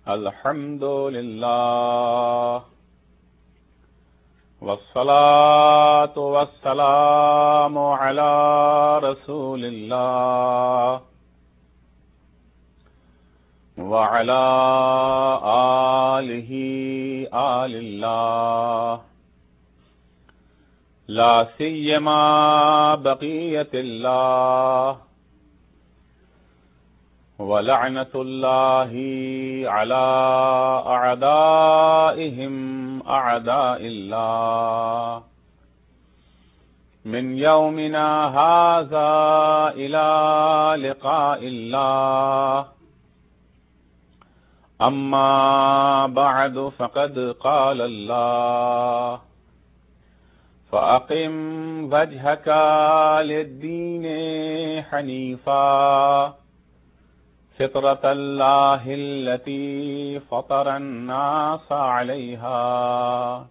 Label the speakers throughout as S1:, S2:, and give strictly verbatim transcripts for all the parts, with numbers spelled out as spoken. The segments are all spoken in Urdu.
S1: الحمد للہ والصلاة والسلام علی رسول اللہ وعلی آلہ آل اللہ لا سیما بقیت اللہ وَلَعْنَةُ اللَّهِ عَلَىٰ أَعْدَائِهِمْ أَعْدَاءِ اللَّهِ مِنْ يَوْمِنَا هَٰذَا إِلَىٰ لِقَاءِ اللَّهِ أَمَّا بَعْدُ فَقَدْ قَالَ اللَّهُ فَأَقِمْ وَجْهَكَ لِلدِّينِ حَنِيفًا فطرة الله التي فطر الناس عليها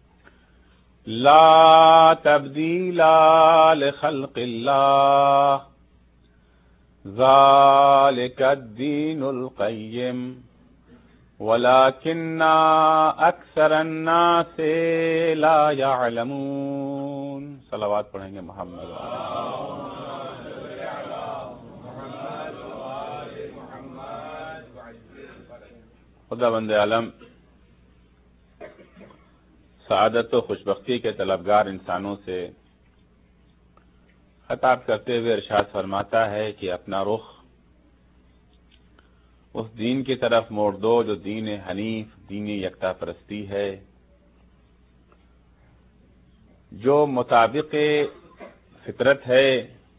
S1: لا تبديل لخلق الله ذلك الدين القيم ولكن أكثر الناس لا يعلمون. صلوات پڑھیں گے محمد خدا بند عالم سعادت و خوشبختی کے طلبگار انسانوں سے خطاب کرتے ہوئے ارشاد فرماتا ہے کہ اپنا رخ اس دین کی طرف موڑ دو جو دین حنیف، دین یکتا پرستی ہے، جو مطابق فطرت ہے،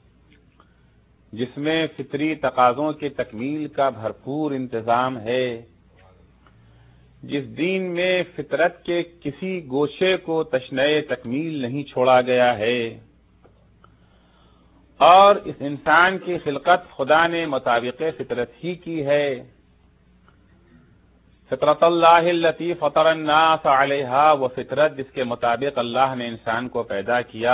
S1: جس میں فطری تقاضوں کی تکمیل کا بھرپور انتظام ہے، جس دین میں فطرت کے کسی گوشے کو تشنئے تکمیل نہیں چھوڑا گیا ہے، اور اس انسان کی خلقت خدا نے مطابق فطرت ہی کی ہے. فطرت اللہ التی فطر الناس علیہا، وہ فطرت جس کے مطابق اللہ نے انسان کو پیدا کیا.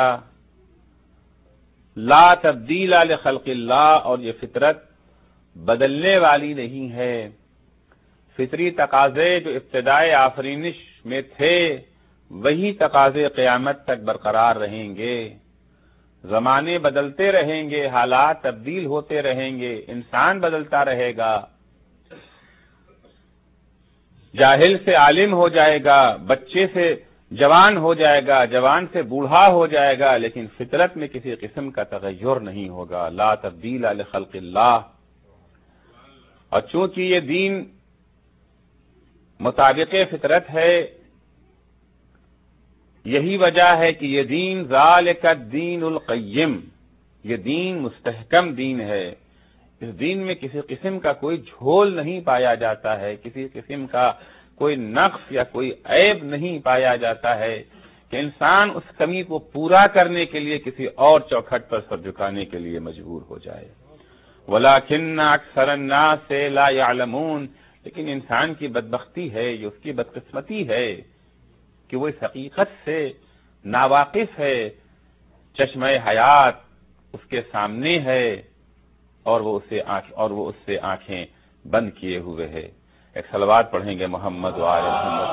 S1: لا تبدیل لخلق اللہ، اور یہ فطرت بدلنے والی نہیں ہے. فطری تقاضے جو ابتدائے آفرینش میں تھے وہی تقاضے قیامت تک برقرار رہیں گے. زمانے بدلتے رہیں گے، حالات تبدیل ہوتے رہیں گے، انسان بدلتا رہے گا، جاہل سے عالم ہو جائے گا، بچے سے جوان ہو جائے گا، جوان سے بوڑھا ہو جائے گا، لیکن فطرت میں کسی قسم کا تغیر نہیں ہوگا. لا تبدیل لخلق اللہ. اور چونکہ یہ دین مطابق فطرت ہے، یہی وجہ ہے کہ یہ دین ذالک الدین القیم، یہ دین مستحکم دین ہے. اس دین میں کسی قسم کا کوئی جھول نہیں پایا جاتا ہے، کسی قسم کا کوئی نقص یا کوئی عیب نہیں پایا جاتا ہے کہ انسان اس کمی کو پورا کرنے کے لیے کسی اور چوکھٹ پر سر جھکانے کے لیے مجبور ہو جائے. وَلَٰكِنَّ أَكْثَرَ النَّاسِ لَا يَعْلَمُونَ. لیکن انسان کی بدبختی ہے، یہ اس کی بدقسمتی ہے کہ وہ اس حقیقت سے ناواقف ہے. چشمہ حیات اس کے سامنے ہے اور وہ اسے آنکھ اور وہ اس سے آنکھیں بند کیے ہوئے ہے. ایک صلوات پڑھیں گے محمد و آل محمد.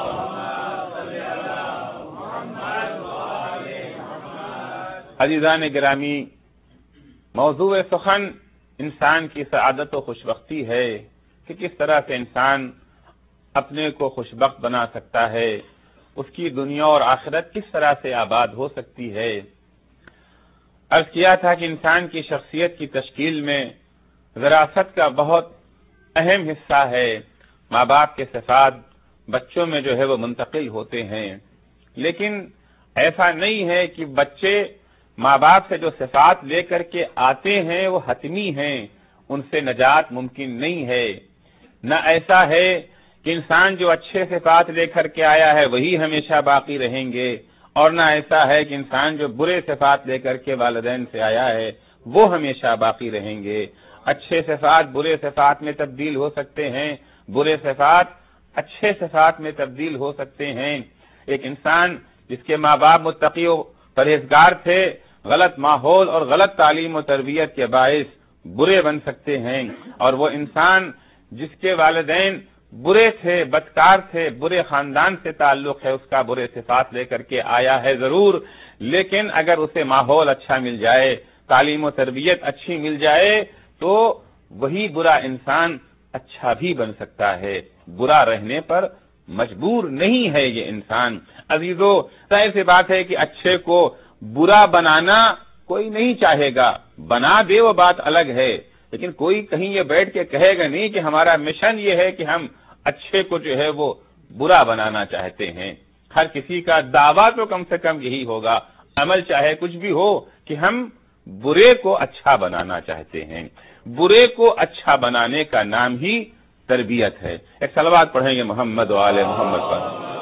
S1: عزیزان گرامی، موضوع سخن انسان کی سعادت و خوشبختی ہے کہ کس طرح سے انسان اپنے کو خوشبخت بنا سکتا ہے، اس کی دنیا اور آخرت کس طرح سے آباد ہو سکتی ہے. عرض کیا تھا کہ انسان کی شخصیت کی تشکیل میں وراثت کا بہت اہم حصہ ہے. ماں باپ کے صفات بچوں میں جو ہے وہ منتقل ہوتے ہیں، لیکن ایسا نہیں ہے کہ بچے ماں باپ سے جو صفات لے کر کے آتے ہیں وہ حتمی ہیں، ان سے نجات ممکن نہیں ہے. نہ ایسا ہے کہ انسان جو اچھے صفات لے کر کے آیا ہے وہی ہمیشہ باقی رہیں گے، اور نہ ایسا ہے کہ انسان جو برے صفات لے کر کے والدین سے آیا ہے وہ ہمیشہ باقی رہیں گے. اچھے صفات برے صفات میں تبدیل ہو سکتے ہیں، برے صفات اچھے صفات میں تبدیل ہو سکتے ہیں. ایک انسان جس کے ماں باپ متقی و پرہیزگار تھے، غلط ماحول اور غلط تعلیم و تربیت کے باعث برے بن سکتے ہیں، اور وہ انسان جس کے والدین برے تھے، بدکار تھے، برے خاندان سے تعلق ہے اس کا، برے صفات لے کر کے آیا ہے ضرور، لیکن اگر اسے ماحول اچھا مل جائے، تعلیم و تربیت اچھی مل جائے تو وہی برا انسان اچھا بھی بن سکتا ہے، برا رہنے پر مجبور نہیں ہے یہ انسان۔ عزیزو، ظاہر سی بات ہے کہ اچھے کو برا بنانا کوئی نہیں چاہے گا، بنا دے وہ بات الگ ہے، لیکن کوئی کہیں یہ بیٹھ کے کہے گا نہیں کہ ہمارا مشن یہ ہے کہ ہم اچھے کو جو ہے وہ برا بنانا چاہتے ہیں۔ ہر کسی کا دعویٰ تو کم سے کم یہی ہوگا، عمل چاہے کچھ بھی ہو، کہ ہم برے کو اچھا بنانا چاہتے ہیں۔ برے کو اچھا بنانے کا نام ہی تربیت ہے۔ ایک صلوات پڑھیں گے محمد و آل محمد پر۔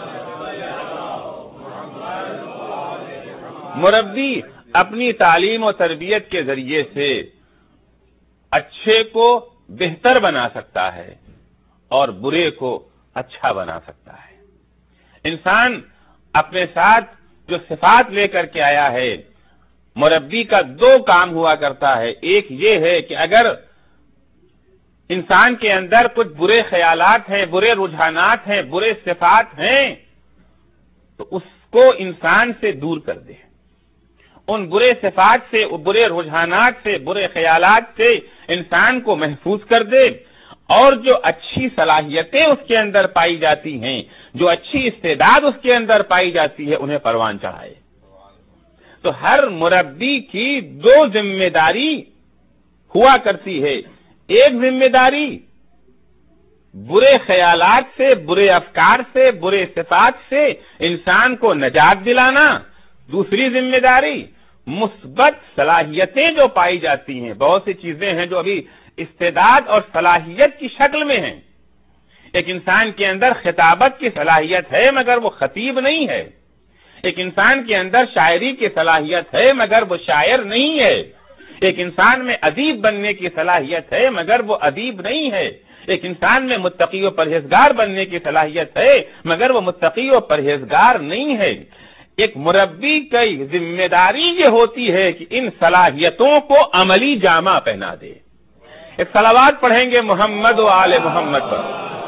S1: مربی اپنی تعلیم و تربیت کے ذریعے سے اچھے کو بہتر بنا سکتا ہے اور برے کو اچھا بنا سکتا ہے۔ انسان اپنے ساتھ جو صفات لے کر کے آیا ہے، مربی کا دو کام ہوا کرتا ہے۔ ایک یہ ہے کہ اگر انسان کے اندر کچھ برے خیالات ہیں، برے رجحانات ہیں، برے صفات ہیں، تو اس کو انسان سے دور کر دے، ان برے صفات سے، برے رجحانات سے، برے خیالات سے انسان کو محفوظ کر دے، اور جو اچھی صلاحیتیں اس کے اندر پائی جاتی ہیں، جو اچھی استعداد اس کے اندر پائی جاتی ہے، انہیں پروان چڑھائے۔ تو ہر مربی کی دو ذمہ داری ہوا کرتی ہے۔ ایک ذمہ داری برے خیالات سے، برے افکار سے، برے صفات سے انسان کو نجات دلانا، دوسری ذمہ داری مثبت صلاحیتیں جو پائی جاتی ہیں، بہت سی چیزیں ہیں جو ابھی استعداد اور صلاحیت کی شکل میں ہیں۔ ایک انسان کے اندر خطابت کی صلاحیت ہے مگر وہ خطیب نہیں ہے، ایک انسان کے اندر شاعری کی صلاحیت ہے مگر وہ شاعر نہیں ہے، ایک انسان میں ادیب بننے کی صلاحیت ہے مگر وہ ادیب نہیں ہے، ایک انسان میں متقی و پرہیزگار بننے کی صلاحیت ہے مگر وہ متقی و پرہیزگار نہیں ہے۔ ایک مربی کی ذمہ داری یہ ہوتی ہے کہ ان صلاحیتوں کو عملی جامہ پہنا دے۔ ایک صلوات پڑھیں گے محمد و آل محمد پر۔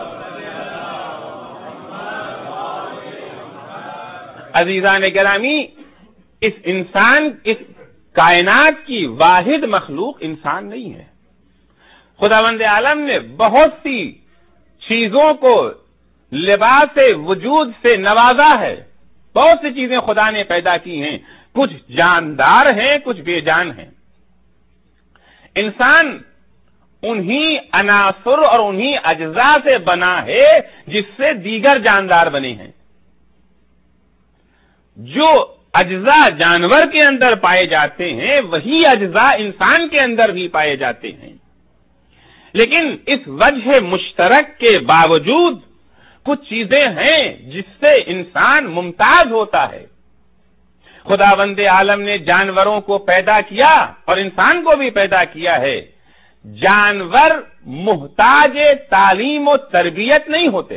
S1: عزیزان گرامی، اس انسان، اس کائنات کی واحد مخلوق انسان نہیں ہے۔ خداوند عالم نے بہت سی چیزوں کو لباس وجود سے نوازا ہے، بہت سی چیزیں خدا نے پیدا کی ہیں، کچھ جاندار ہیں، کچھ بے جان ہیں۔ انسان انہی عناصر اور انہی اجزاء سے بنا ہے جس سے دیگر جاندار بنے ہیں۔ جو اجزاء جانور کے اندر پائے جاتے ہیں وہی اجزاء انسان کے اندر بھی پائے جاتے ہیں، لیکن اس وجہ مشترک کے باوجود کچھ چیزیں ہیں جس سے انسان ممتاز ہوتا ہے۔ خداوند عالم نے جانوروں کو پیدا کیا اور انسان کو بھی پیدا کیا ہے۔ جانور محتاج تعلیم و تربیت نہیں ہوتے،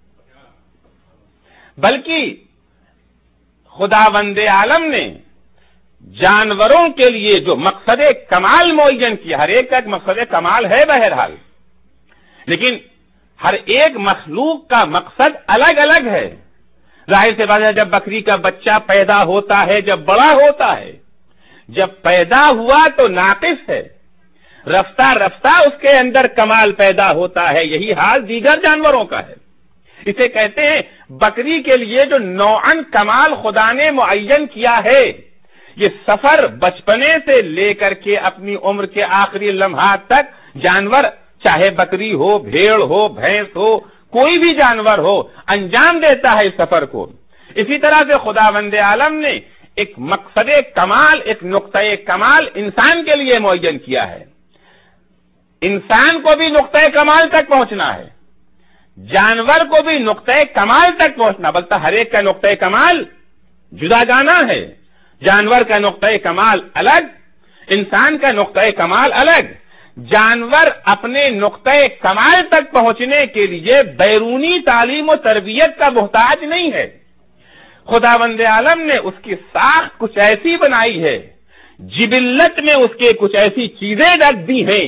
S1: بلکہ خداوند عالم نے جانوروں کے لیے جو مقصد کمال معین کیا، ہر ایک کا ایک مقصد کمال ہے بہرحال، لیکن ہر ایک مخلوق کا مقصد الگ الگ ہے۔ ظاہر سے بات ہے، جب بکری کا بچہ پیدا ہوتا ہے، جب بڑا ہوتا ہے، جب پیدا ہوا تو ناقص ہے، رفتہ رفتہ اس کے اندر کمال پیدا ہوتا ہے۔ یہی حال دیگر جانوروں کا ہے۔ اسے کہتے ہیں بکری کے لیے جو نوعاً کمال خدا نے معین کیا ہے، یہ سفر بچپنے سے لے کر کے اپنی عمر کے آخری لمحات تک جانور، چاہے بکری ہو، بھیڑ ہو، بھینس ہو، کوئی بھی جانور ہو، انجام دیتا ہے اس سفر کو۔ اسی طرح سے خداوند عالم نے ایک مقصد کمال، ایک نقطۂ کمال انسان کے لیے معین کیا ہے۔ انسان کو بھی نقطۂ کمال تک پہنچنا ہے، جانور کو بھی نقطۂ کمال تک پہنچنا، بلکہ ہر ایک کا نقطۂ کمال جدا گانا ہے۔ جانور کا نقطۂ کمال الگ، انسان کا نقطۂ کمال الگ۔ جانور اپنے نقطۂ کمال تک پہنچنے کے لیے بیرونی تعلیم و تربیت کا محتاج نہیں ہے۔ خداوند عالم نے اس کی ساخت کچھ ایسی بنائی ہے، جبلت میں اس کے کچھ ایسی چیزیں رکھ دی ہیں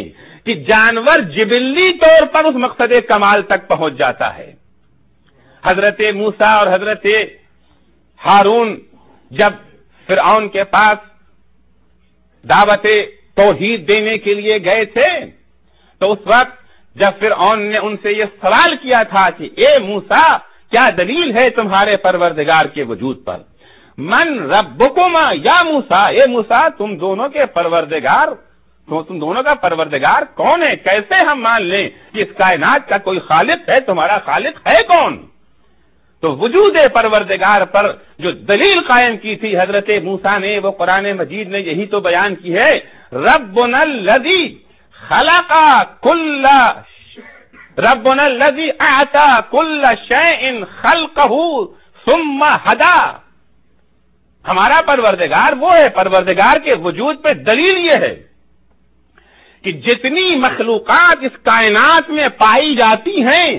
S1: کہ جانور جبلی طور پر اس مقصد کمال تک پہنچ جاتا ہے۔ حضرت موسیٰ اور حضرت ہارون جب فرعون کے پاس دعوت توحید دینے کے لیے گئے تھے تو اس وقت جب فرعون نے ان سے یہ سوال کیا تھا کہ اے موسیٰ کیا دلیل ہے تمہارے پروردگار کے وجود پر؟ من ربکما یا موسیٰ، اے موسیٰ تم دونوں کے پروردگار تو تم دونوں کا پروردگار کون ہے؟ کیسے ہم مان لیں کہ اس کائنات کا کوئی خالق ہے؟ تمہارا خالق ہے کون؟ تو وجود پروردگار پر جو دلیل قائم کی تھی حضرت موسیٰ نے، وہ قرآن مجید نے یہی تو بیان کی ہے، ربنا الذی خلق کل ربنا الذی اعطى کل شیء خلقہ ثم ہدی۔ ہمارا پروردگار وہ ہے، پروردگار کے وجود پہ دلیل یہ ہے کہ جتنی مخلوقات اس کائنات میں پائی جاتی ہیں،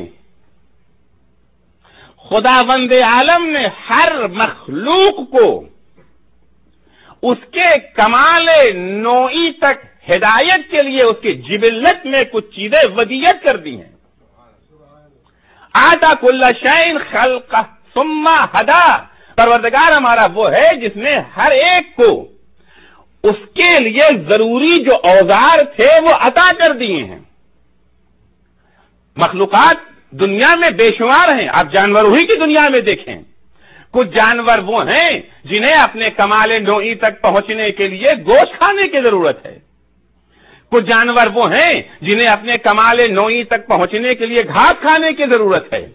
S1: خداوند عالم نے ہر مخلوق کو اس کے کمال نوعی تک ہدایت کے لیے اس کی جبلت میں کچھ چیزیں ودیت کر دی ہیں۔ آتا کل شیء خلقہ ثم ہدی، پروردگار ہمارا وہ ہے جس نے ہر ایک کو اس کے لیے ضروری جو اوزار تھے وہ عطا کر دیے ہیں۔ مخلوقات دنیا میں بے شمار ہیں، آپ جانوروں ہی کی دنیا میں دیکھیں، کچھ جانور وہ ہیں جنہیں اپنے کمال نوعی تک پہنچنے کے لیے گوشت کھانے کی ضرورت ہے، کچھ جانور وہ ہیں جنہیں اپنے کمال نوعی تک پہنچنے کے لیے گھاس کھانے کی ضرورت ہے۔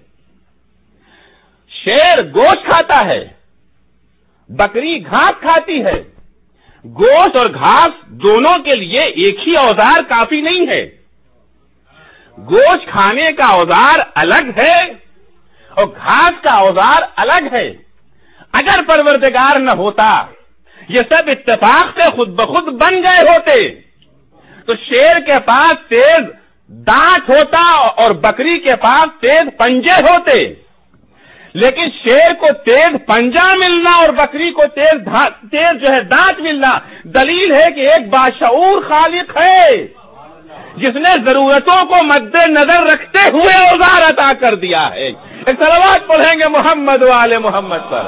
S1: شیر گوشت کھاتا ہے، بکری گھاس کھاتی ہے، گوشت اور گھاس دونوں کے لیے ایک ہی اوزار کافی نہیں ہے، گوشت کھانے کا اوزار الگ ہے اور گھاس کا اوزار الگ ہے۔ اگر پروردگار نہ ہوتا، یہ سب اتفاق سے خود بخود بن گئے ہوتے، تو شیر کے پاس تیز دانت ہوتا اور بکری کے پاس تیز پنجے ہوتے، لیکن شیر کو تیز پنجہ ملنا اور بکری کو تیز تیز جو ہے دانت ملنا دلیل ہے کہ ایک باشعور خالق ہے جس نے ضرورتوں کو مد نظر رکھتے ہوئے اوزار عطا کر دیا ہے۔ ایک صلوات پڑھیں گے محمد و آل محمد پر۔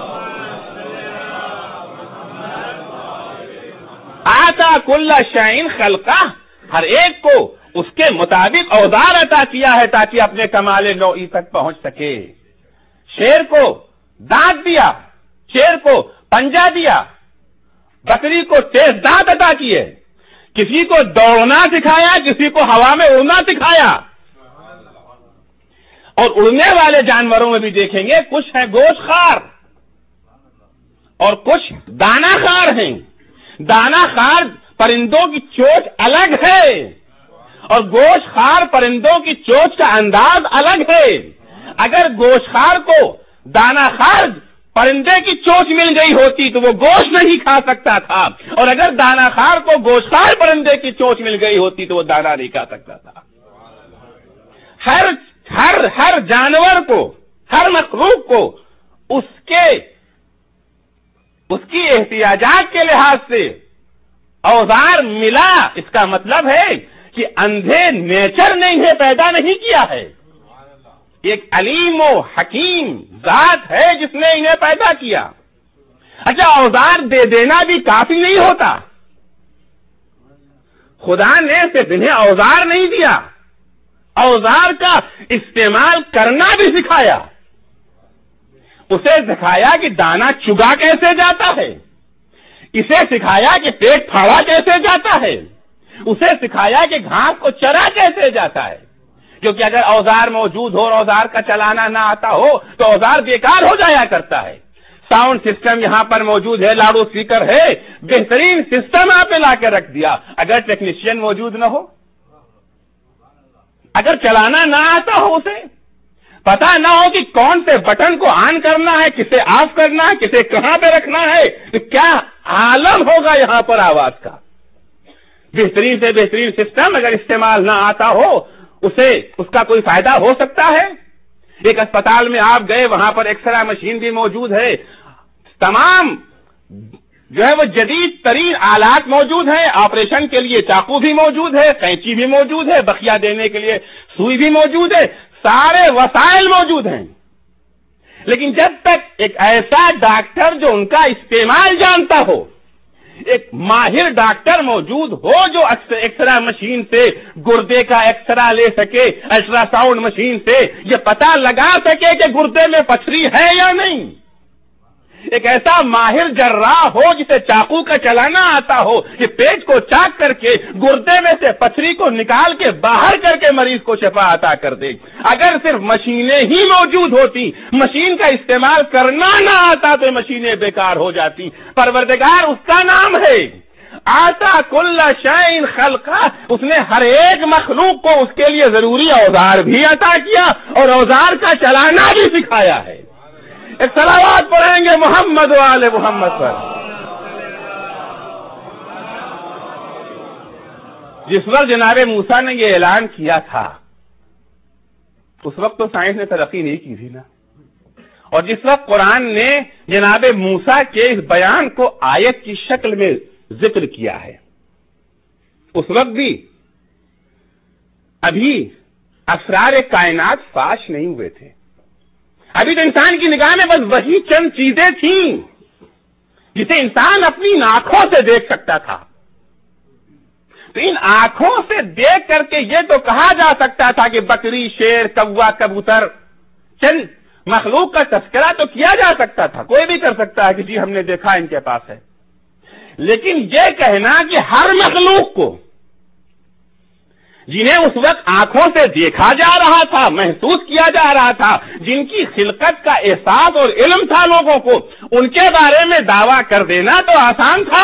S1: آتا کل شیء خلقہ، ہر ایک کو اس کے مطابق اوزار عطا کیا ہے تاکہ اپنے کمال نوعی تک پہنچ سکے۔ شیر کو دانت دیا، شیر کو پنجہ دیا، بکری کو تیز دانت عطا کیے، کسی کو دوڑنا سکھایا، کسی کو ہوا میں اڑنا سکھایا۔ اور اڑنے والے جانوروں میں بھی دیکھیں گے کچھ ہیں گوشت خار اور کچھ دانا خار ہیں۔ دانا خار پرندوں کی چوچ الگ ہے اور گوشت خار پرندوں کی چوچ کا انداز الگ ہے۔ اگر گوشت خار کو دانا خار پرندے کی چوچ مل گئی ہوتی تو وہ گوشت نہیں کھا سکتا تھا، اور اگر دانا خار کو گوشت خار پرندے کی چوچ مل گئی ہوتی تو وہ دانا نہیں کھا سکتا تھا۔ ہر ہر ہر جانور کو، ہر مخلوق کو اس کے اس کی احتیاجات کے لحاظ سے اوزار ملا۔ اس کا مطلب ہے کہ اندھے نیچر نے انہیں پیدا نہیں کیا ہے، ایک علیم و حکیم ذات ہے جس نے انہیں پیدا کیا۔ اچھا، اوزار دے دینا بھی کافی نہیں ہوتا، خدا نے صرف انہیں اوزار نہیں دیا، اوزار کا استعمال کرنا بھی سکھایا۔ اسے سکھایا کہ دانا چگا کیسے جاتا ہے، اسے سکھایا کہ پیٹ پھاڑا کیسے جاتا ہے، اسے سکھایا کہ گھاس کو چرا کیسے جاتا ہے، کیونکہ اگر اوزار موجود ہو اور اوزار کا چلانا نہ آتا ہو تو اوزار بیکار ہو جایا کرتا ہے۔ ساؤنڈ سسٹم یہاں پر موجود ہے، لاؤڈ اسپیکر ہے، بہترین سسٹم آپ نے لا کے رکھ دیا، اگر ٹیکنیشین موجود نہ ہو، اگر چلانا نہ آتا ہو، اسے پتا نہ ہو کہ کون سے بٹن کو آن کرنا ہے، کسے آف کرنا ہے، کسے کہاں پہ رکھنا ہے، تو کیا عالم ہوگا یہاں پر آواز کا۔ بہترین سے بہترین سسٹم اگر استعمال نہ آتا ہو، اسے اس کا کوئی فائدہ ہو سکتا ہے؟ ایک اسپتال میں آپ گئے، وہاں پر ایکس رے مشین بھی موجود ہے، تمام
S2: جو ہے وہ جدید ترین آلات موجود ہیں، آپریشن کے لیے چاقو بھی موجود ہے، قینچی بھی موجود ہے، بخیا دینے کے لیے سوئی بھی موجود ہے، سارے وسائل موجود ہیں، لیکن جب تک ایک ایسا ڈاکٹر جو ان کا استعمال جانتا ہو، ایک ماہر ڈاکٹر موجود ہو جو ایکسرا مشین سے گردے کا ایکسرا لے سکے، الٹرا ساؤنڈ مشین سے یہ پتہ لگا سکے کہ گردے میں پتھری ہے یا نہیں، ایک ایسا ماہر جراح ہو جسے چاقو کا چلانا آتا ہو کہ پیٹ کو چاک کر کے گردے میں سے پتھری کو نکال کے باہر کر کے مریض کو شفا عطا کر دے۔ اگر صرف مشینیں ہی موجود ہوتی، مشین کا استعمال کرنا نہ آتا تو مشینیں بیکار ہو جاتی۔ پروردگار اس کا نام ہے، آتا کل شیء خلقہ، اس نے ہر ایک مخلوق کو اس کے لیے ضروری اوزار بھی عطا کیا اور اوزار کا چلانا بھی سکھایا ہے۔ ایک صلوات پڑھیں گے محمد و آل محمد پر۔ جس وقت جناب موسیٰ نے یہ اعلان کیا تھا اس وقت تو سائنس نے ترقی نہیں کی تھی نا، اور جس وقت قرآن نے جناب موسیٰ کے اس بیان کو آیت کی شکل میں ذکر کیا ہے، اس وقت بھی ابھی اسرار کائنات فاش نہیں ہوئے تھے، ابھی تو انسان کی نگاہ میں بس وہی چند چیزیں تھیں جسے انسان اپنی آنکھوں سے دیکھ سکتا تھا۔ تو ان آنکھوں سے دیکھ کر کے یہ تو کہا جا سکتا تھا کہ بکری، شیر، کوا، کبوتر، چند مخلوق کا تذکرہ تو کیا جا سکتا تھا، کوئی بھی کر سکتا ہے کہ جی ہم نے دیکھا ان کے پاس ہے، لیکن یہ کہنا کہ ہر مخلوق کو جنہیں اس وقت آنکھوں سے دیکھا جا رہا تھا، محسوس کیا جا رہا تھا، جن کی خلقت کا احساس اور علم تھا لوگوں کو، ان کے بارے میں دعویٰ کر دینا تو آسان تھا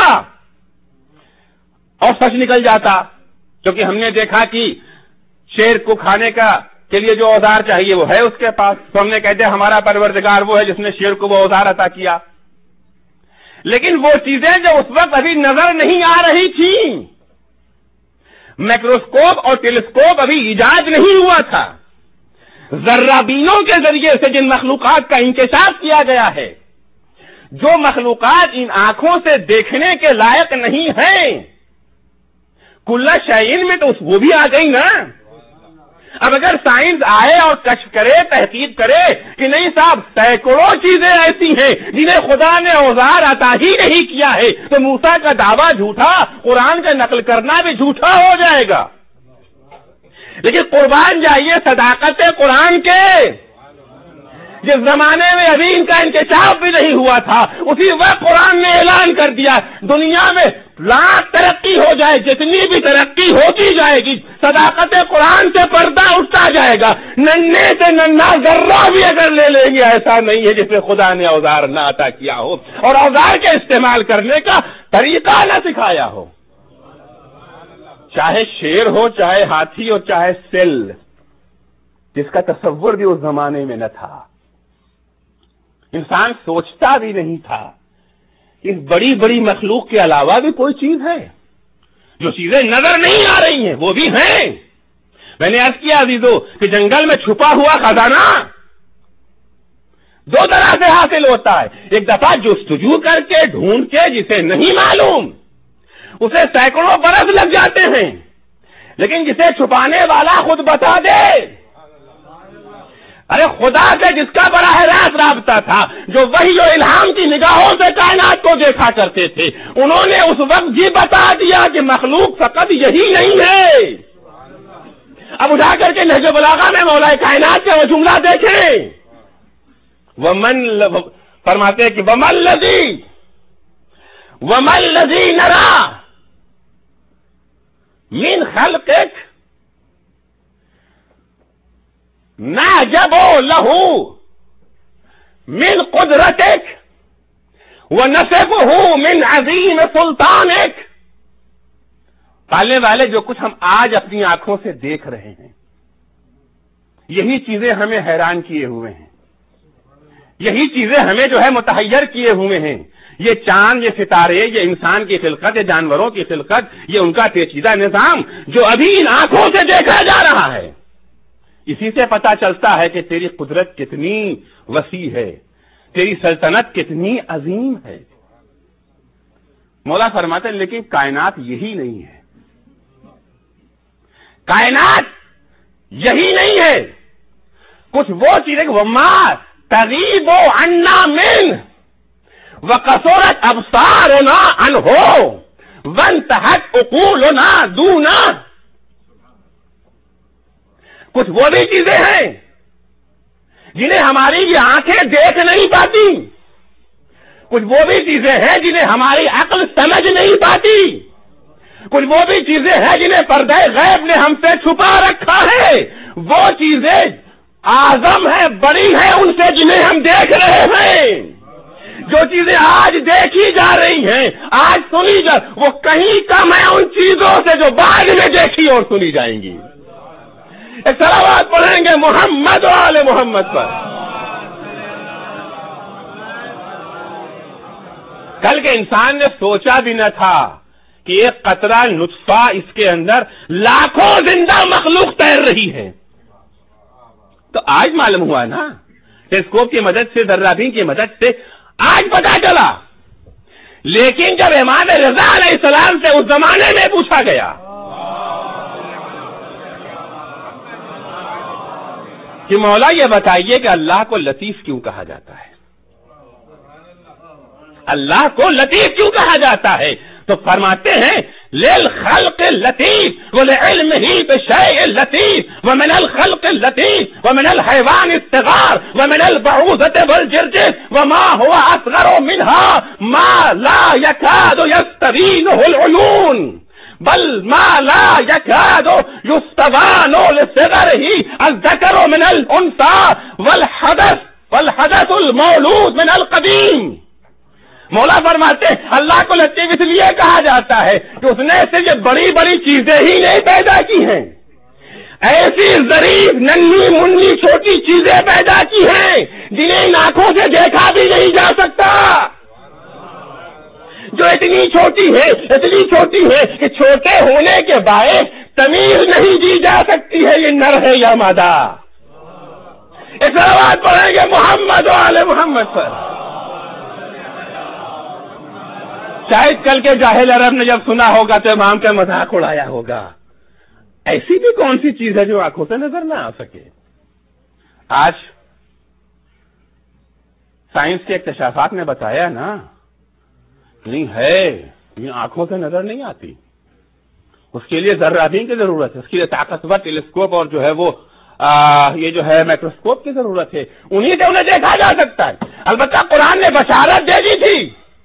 S2: اور سچ نکل جاتا، کیونکہ ہم نے دیکھا کہ شیر کو کھانے کا کے لیے جو اوزار چاہیے وہ ہے اس کے پاس، تو ہم نے کہتے ہیں ہمارا پروردگار وہ ہے جس نے شیر کو وہ اوزار عطا کیا، لیکن وہ چیزیں جو اس وقت ابھی نظر نہیں آ رہی تھیں، مائکروسکوپ اور ٹیلیسکوپ ابھی ایجاد نہیں ہوا تھا، ذرہ بینوں کے ذریعے سے جن مخلوقات کا انکشاف کیا گیا ہے، جو مخلوقات ان آنکھوں سے دیکھنے کے لائق نہیں ہیں، کل شیء میں تو وہ بھی آ گئی نا۔ اب اگر سائنس آئے اور کشف کرے، تحقیق کرے کہ نہیں صاحب سینکڑوں چیزیں ایسی ہیں جنہیں خدا نے اوزار عطا ہی نہیں کیا ہے، تو موسیٰ کا دعویٰ جھوٹا، قرآن کا نقل کرنا بھی جھوٹا ہو جائے گا۔ لیکن قربان جائیے صداقت قرآن کے، جس زمانے میں ابھی ان کا انکشاف بھی نہیں ہوا تھا، اسی وقت قرآن نے اعلان کر دیا دنیا میں لاکھ ترقی ہو جائے، جتنی بھی ترقی ہوتی جائے گی، صداقت قرآن سے پردہ اٹھتا جائے گا، ننھے سے ننھا ذرہ بھی اگر لے لیں گے ایسا نہیں ہے جس میں خدا نے اوزار نہ عطا کیا ہو اور اوزار کے استعمال کرنے کا طریقہ نہ سکھایا ہو، چاہے شیر ہو، چاہے ہاتھی ہو، چاہے سیل، جس کا تصور بھی اس زمانے میں نہ تھا۔ انسان سوچتا بھی نہیں تھا کہ اس بڑی بڑی مخلوق کے علاوہ بھی کوئی چیز ہے، جو چیزیں نظر نہیں آ رہی ہیں وہ بھی ہیں۔ میں نے عرض کیا عزیزو کہ جنگل میں چھپا ہوا خزانہ دو طرح سے حاصل ہوتا ہے، ایک دفعہ جستجو کر کے ڈھونڈ کے جسے نہیں معلوم اسے سینکڑوں برس لگ جاتے ہیں، لیکن جسے چھپانے والا خود بتا دے، ارے خدا سے جس کا براہ راست رابطہ تھا، جو وحی و الہام کی نگاہوں سے کائنات کو دیکھا کرتے تھے، انہوں نے اس وقت بھی بتا دیا کہ مخلوق فقط یہی نہیں ہے۔ اب اٹھا کر کے نہج بلاغہ میں مولا کائنات کا وہ جملہ دیکھیں، ومن فرماتے ہیں کہ ومن الذی ومن الذی نرا من خلقک نعجب له من قدرتك ونصفه من عظیم سلطانك۔ پالنے والے جو کچھ ہم آج اپنی آنکھوں سے دیکھ رہے ہیں، یہی چیزیں ہمیں حیران کیے ہوئے ہیں، یہی چیزیں ہمیں جو ہے متحیر کیے ہوئے ہیں، یہ چاند، یہ ستارے، یہ انسان کی خلقت، یہ جانوروں کی خلقت، یہ ان کا پیچیدہ نظام جو ابھی ان آنکھوں سے دیکھا جا رہا ہے، اسی سے پتا چلتا ہے کہ تیری قدرت کتنی وسیع ہے، تیری سلطنت کتنی عظیم ہے۔ مولا فرماتے ہیں لیکن کائنات یہی نہیں ہے، کائنات یہی نہیں ہے، کچھ وہ چیزیں وما تغیب عنا من وقصرت ابصارنا عنہ وانتہت عقولنا دونا، کچھ وہ بھی چیزیں ہیں جنہیں ہماری یہ آنکھیں دیکھ نہیں پاتی، کچھ وہ بھی چیزیں ہیں جنہیں ہماری عقل سمجھ نہیں پاتی، کچھ وہ بھی چیزیں ہیں جنہیں پردہ غیب نے ہم سے چھپا رکھا ہے، وہ چیزیں اعظم ہیں، بڑی ہیں ان سے جنہیں ہم دیکھ رہے ہیں، جو چیزیں آج دیکھی جا رہی ہیں، آج سنی جا، وہ کہیں کم ہے ان چیزوں سے جو بعد میں دیکھی اور سنی جائیں گی۔ ایک صلوات پڑھیں گے محمد و آل محمد پر۔ کل کے انسان نے سوچا بھی نہ تھا کہ ایک قطرہ نطفہ اس کے اندر لاکھوں زندہ مخلوق تیر رہی ہے، تو آج معلوم ہوا نا، ٹیلیسکوپ کی مدد سے، ذرابین کی مدد سے آج پتا چلا، لیکن جب امام رضا علیہ السلام سے اس زمانے میں پوچھا گیا کہ مولا یہ بتائیے کہ اللہ کو لطیف کیوں کہا جاتا ہے، اللہ کو لطیف کیوں کہا جاتا ہے، تو فرماتے ہیں للخلق اللطیف ولعلمہ بشیء اللطیف ومن الخلق اللطیف ومن الحیوان الصغار ومن البعوضة والجرجس وما هو اصغر منها ما لا يكاد يستبينه العيون بل ما لا يكاد يستبان لصغره الذكر من الانثى والحدث والحدث المولود من القديم۔ مولا فرماتے ہیں اللہ کو لطیف اس لیے کہا جاتا ہے کہ اس نے صرف یہ بڑی بڑی چیزیں ہی نہیں پیدا کی ہیں، ایسی ظریف ننھی منی چھوٹی چیزیں پیدا کی ہیں جنہیں آنکھوں سے دیکھا بھی نہیں جا سکتا، جو اتنی چھوٹی ہے اتنی چھوٹی ہے کہ چھوٹے ہونے کے باعث تمیز نہیں دی جا سکتی ہے یہ نر ہے یا مادہ۔ اس صلوات پڑھیں گے محمد و آل محمد پر۔ شاید کل کے جاہل عرب نے جب سنا ہوگا تو امام کا مذاق اڑایا ہوگا، ایسی بھی کون سی چیز ہے جو آنکھوں سے نظر نہ آ سکے۔ آج سائنس کے اکتشافات نے بتایا نا، نہیں ہے، یہ آنکھوں سے نظر نہیں آتی، اس کے لیے ذرابین کی ضرورت ہے، اس کے لیے طاقتور ٹیلیسکوپ اور جو ہے وہ آ, یہ جو ہے مائکروسکوپ کی ضرورت ہے، انہی سے انہیں دیکھا جا سکتا ہے۔ البتہ قرآن نے بشارت دے دی تھی،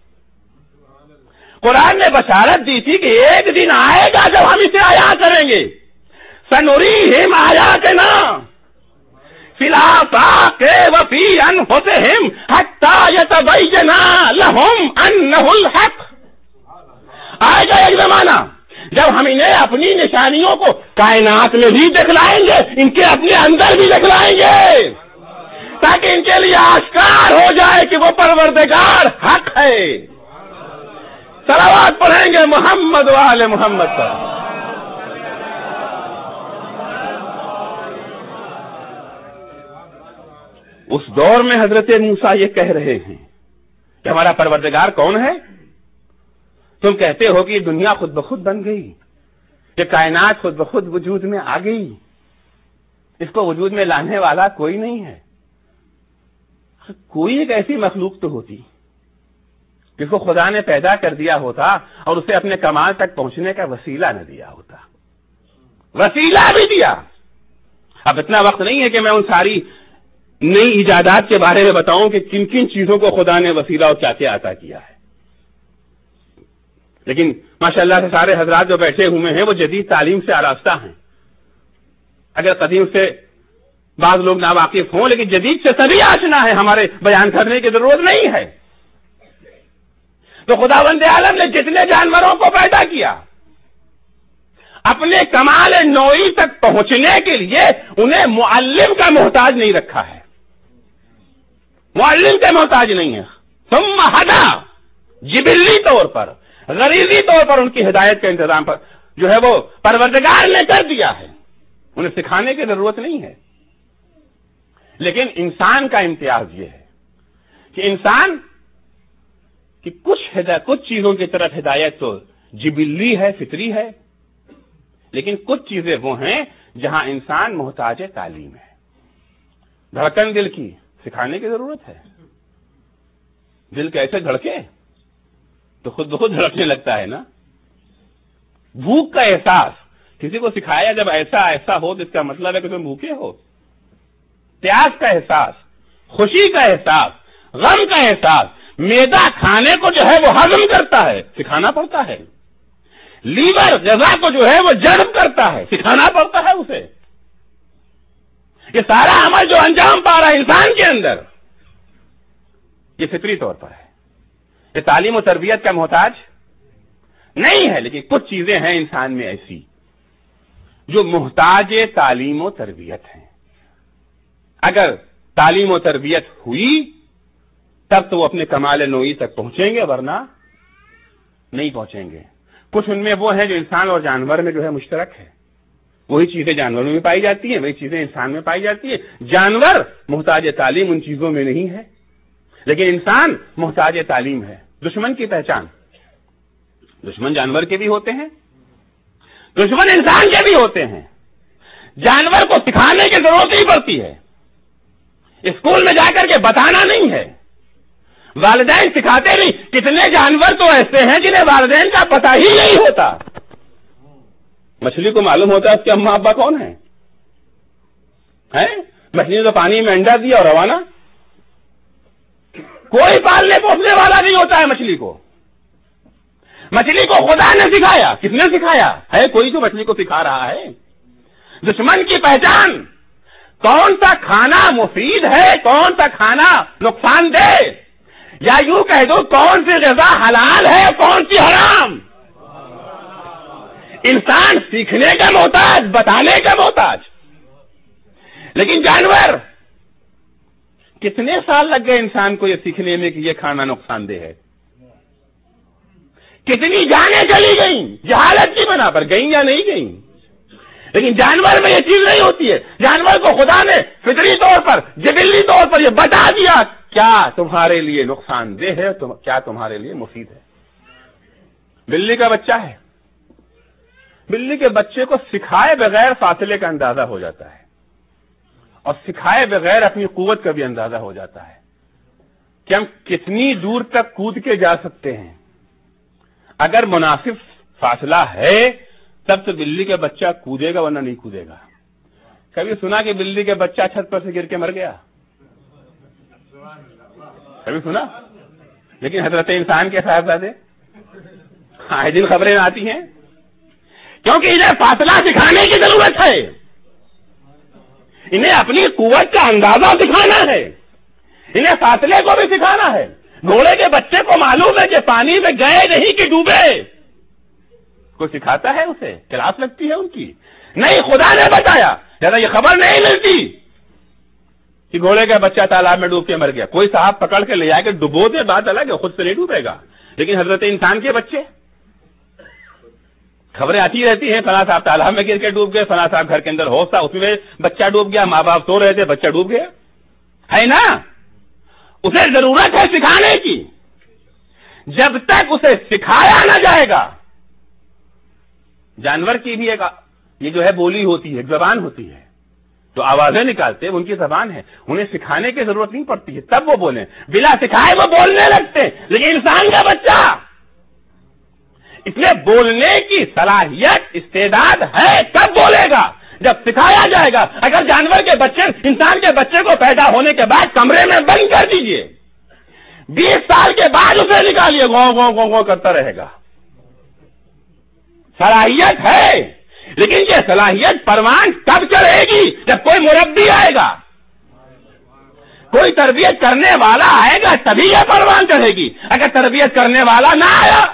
S2: قرآن نے بشارت دی تھی کہ ایک دن آئے گا جب ہم اسے عیاں کریں گے، سنریہم آیاتنا فی الآفاق وفی انفسہم حتی یتبین لہم انہ الحق۔ آئے گا ایک زمانہ جب ہم انہیں اپنی نشانیوں کو کائنات میں بھی دکھلائیں گے، ان کے اپنے اندر بھی دکھلائیں گے، تاکہ ان کے لیے آشکار ہو جائے کہ وہ پروردگار حق ہے۔ صلوات پڑھیں گے محمد و آل محمد پر۔ اس دور میں حضرت موسیٰ یہ کہہ رہے ہیں کہ ہمارا پروردگار کون ہے؟ تم کہتے ہو کہ یہ دنیا خود بخود بن گئی، یہ کائنات خود بخود وجود میں آ گئی، اس کو وجود میں لانے والا کوئی نہیں ہے۔ کوئی ایک ایسی مخلوق تو ہوتی جس کو خدا نے پیدا کر دیا ہوتا اور اسے اپنے کمال تک پہنچنے کا وسیلہ نہ دیا ہوتا، وسیلہ بھی دیا۔ اب اتنا وقت نہیں ہے کہ میں ان ساری نئی ایجادات کے بارے میں بتاؤں کہ کن کن چیزوں کو خدا نے وسیلہ اور کیا کیا عطا کیا ہے، لیکن ماشاءاللہ سے سارے حضرات جو بیٹھے ہوئے ہیں وہ جدید تعلیم سے آراستہ ہیں۔ اگر قدیم سے بعض لوگ ناواقف ہوں لیکن جدید سے سبھی آشنا ہے، ہمارے بیان کرنے کی ضرورت نہیں ہے۔ تو خداوند عالم نے جتنے جانوروں کو پیدا کیا اپنے کمال نوعی تک پہنچنے کے لیے انہیں معلم کا محتاج نہیں رکھا ہے، معلم کا محتاج نہیں ہے۔ ثم ہدا، جبلی طور پر، غریزی طور پر ان کی ہدایت کا انتظام پر جو ہے وہ پروردگار نے کر دیا ہے، انہیں سکھانے کی ضرورت نہیں ہے۔ لیکن انسان کا امتیاز یہ ہے کہ انسان کہ کچھ ہدایت کچھ چیزوں کی طرف ہدایت تو جبلی ہے، فطری ہے، لیکن کچھ چیزیں وہ ہیں جہاں انسان محتاج تعلیم ہے. دھڑکن دل کی سکھانے کی ضرورت ہے. دل کیسے دھڑکے تو خود بخود دھڑکنے لگتا ہے نا. بھوک کا احساس کسی کو سکھایا جب ایسا ایسا ہو تو اس کا مطلب ہے کہ تم بھوکے ہو. پیاس کا احساس، خوشی کا احساس، غم کا احساس معدہ کھانے کو جو ہے وہ ہضم کرتا ہے، سکھانا پڑتا ہے. لیور غذا کو جو ہے وہ جذب کرتا ہے، سکھانا پڑتا ہے اسے. یہ سارا عمل جو انجام پا رہا ہے انسان کے اندر، یہ فطری طور پر ہے. یہ تعلیم و تربیت کا محتاج نہیں ہے، لیکن کچھ چیزیں ہیں انسان میں ایسی جو محتاج تعلیم و تربیت ہیں. اگر تعلیم و تربیت ہوئی تب تو وہ اپنے کمال نوعی تک پہنچیں گے، ورنہ نہیں پہنچیں گے. کچھ ان میں وہ ہیں جو انسان اور جانور میں جو ہے مشترک ہے. وہی چیزیں جانوروں میں پائی جاتی ہیں، وہی چیزیں انسان میں پائی جاتی ہیں. جانور محتاج تعلیم ان چیزوں میں نہیں ہے، لیکن انسان محتاج تعلیم ہے. دشمن کی پہچان، دشمن جانور کے بھی ہوتے ہیں، دشمن انسان کے بھی ہوتے ہیں. جانور کو سکھانے کی ضرورت نہیں پڑتی ہے، اسکول میں جا کر کے بتانا نہیں ہے، والدین سکھاتے نہیں. کتنے جانور تو ایسے ہیں جنہیں والدین کا پتہ ہی نہیں ہوتا. مچھلی کو معلوم ہوتا ہے اس کے اماں ابا کون ہیں؟ مچھلی نے تو پانی میں انڈا دیا اور روانہ. کوئی پالنے پوسنے والا نہیں ہوتا ہے مچھلی کو. مچھلی کو خدا نے سکھایا. کس نے سکھایا ہے؟ کوئی تو مچھلی کو سکھا رہا ہے. دشمن کی پہچان، کون سا کھانا مفید ہے، کون سا کھانا نقصان دہ، یا یوں کہہ دو کون سی غذا حلال ہے کون سی حرام. انسان سیکھنے کا محتاج، بتانے کا محتاج. لیکن جانور، کتنے سال لگ گئے انسان کو یہ سیکھنے میں کہ یہ کھانا نقصان دہ ہے. کتنی جانیں چلی گئیں، جہالت کی بنا پر گئیں یا نہیں گئیں. لیکن جانور میں یہ چیز نہیں ہوتی ہے. جانور کو خدا نے فطری طور پر، جبلی طور پر یہ بتا دیا کیا تمہارے لیے نقصان دہ ہے، کیا تمہارے لیے مفید ہے. بلی کا بچہ ہے، بلی کے بچے کو سکھائے بغیر فاصلے کا اندازہ ہو جاتا ہے، اور سکھائے بغیر اپنی قوت کا بھی اندازہ ہو جاتا ہے کہ ہم کتنی دور تک کود کے جا سکتے ہیں. اگر مناسب فاصلہ ہے تب تو بلی کا بچہ کودے گا، ورنہ نہیں کودے گا. کبھی سنا کہ بلی کے بچہ چھت پر سے گر کے مر گیا؟ کبھی سنا؟ لیکن حضرت انسان کے صاحبزادے آئے دن خبریں آتی ہیں، کیونکہ انہیں فاصلہ سکھانے کی ضرورت ہے. انہیں اپنی قوت کا اندازہ سکھانا ہے، انہیں فاصلے کو بھی سکھانا ہے. گھوڑے کے بچے کو معلوم ہے کہ پانی میں گئے نہیں کہ ڈوبے. کوئی سکھاتا ہے اسے؟ کلاس لگتی ہے ان کی؟ نہیں، خدا نے بتایا. زیادہ یہ خبر نہیں ملتی کہ گھوڑے کا بچہ تالاب میں ڈوب کے مر گیا. کوئی صاحب پکڑ کے لے آئے کہ ڈبو دے، بات الگ ہے، خود سے نہیں ڈوبے گا. لیکن حضرت انسان کے بچے، خبریں آتی رہتی ہیں، فلاں صاحب تالاب میں گر کے ڈوب گئے، فلاں صاحب گھر کے اندر ہوش تھا اس میں بچہ ڈوب گیا، ماں باپ سو رہے تھے بچہ ڈوب گیا. ہے نا؟ اسے ضرورت ہے سکھانے کی. جب تک اسے سکھایا نہ جائے گا، جانور کی بھی ایک یہ جو ہے بولی ہوتی ہے، زبان ہوتی ہے، تو آوازیں نکالتے ان کی زبان ہے. انہیں سکھانے کی ضرورت نہیں پڑتی ہے، تب وہ بولیں. بلا سکھائے وہ بولنے لگتے. لیکن انسان کا بچہ، اس لیے بولنے کی صلاحیت، استعداد ہے، کب بولے گا؟ جب سکھایا جائے گا. اگر جانور کے بچے انسان کے بچے کو پیدا ہونے کے بعد کمرے میں بند کر دیجئے، بیس سال کے بعد اسے نکالیے، گو گو گو گو کرتا رہے گا. صلاحیت ہے، لیکن یہ صلاحیت پروان کب چڑھے گی؟ جب کوئی مربی آئے گا، کوئی تربیت کرنے والا آئے گا، تبھی یہ پروان چڑھے گی. اگر تربیت کرنے والا نہ آیا،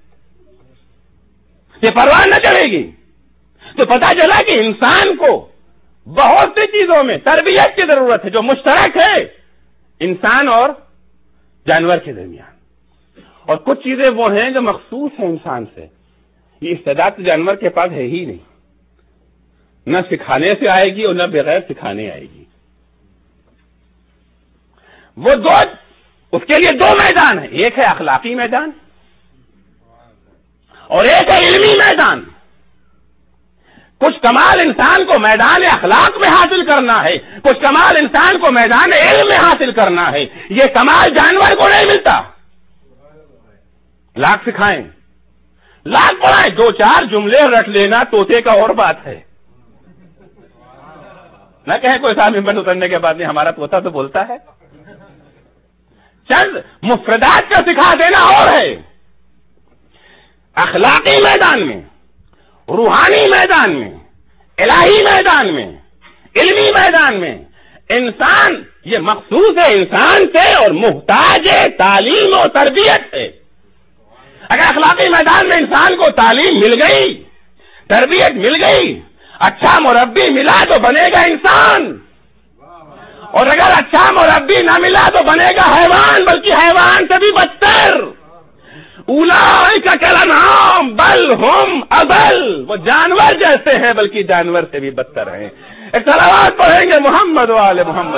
S2: یہ پروان نہ چڑھے گی. تو پتا چلا کہ انسان کو بہت سی چیزوں میں تربیت کی ضرورت ہے جو مشترک ہے انسان اور جانور کے درمیان. اور کچھ چیزیں وہ ہیں جو مخصوص ہیں انسان سے. یہ استعداد جانور کے پاس ہے ہی نہیں، نہ سکھانے سے آئے گی اور نہ بغیر سکھانے آئے گی. وہ دو اس کے لیے دو میدان ہیں، ایک ہے اخلاقی میدان اور ایک ہے علمی میدان. کچھ کمال انسان کو میدان اخلاق میں حاصل کرنا ہے، کچھ کمال انسان کو میدان علم میں حاصل کرنا ہے. یہ کمال جانور کو نہیں ملتا. لاکھ سکھائیں، لاکھ پڑھائیں، دو چار جملے رٹ لینا طوطے کا اور بات ہے. نہ کہیں کوئی صاحب ممبر اترنے کے بعد نہیں ہمارا طوطا تو بولتا ہے. چند مفردات کا سکھا دینا اور ہے. اخلاقی میدان میں، روحانی میدان میں، الہی میدان میں، علمی میدان میں انسان یہ مخصوص ہے انسان سے اور محتاج ہے تعلیم و تربیت سے. اگر اخلاقی میدان میں انسان کو تعلیم مل گئی، تربیت مل گئی، اچھا مربی ملا تو بنے گا انسان، اور اگر اچھا مربی نہ ملا تو بنے گا حیوان، بلکہ حیوان سے بھی بدتر. اولئک کالانعام بل ہم اضل، وہ جانور جیسے ہیں بلکہ جانور سے بھی بدتر ہیں. ایک صلوات پڑھیں گے محمد و آل محمد.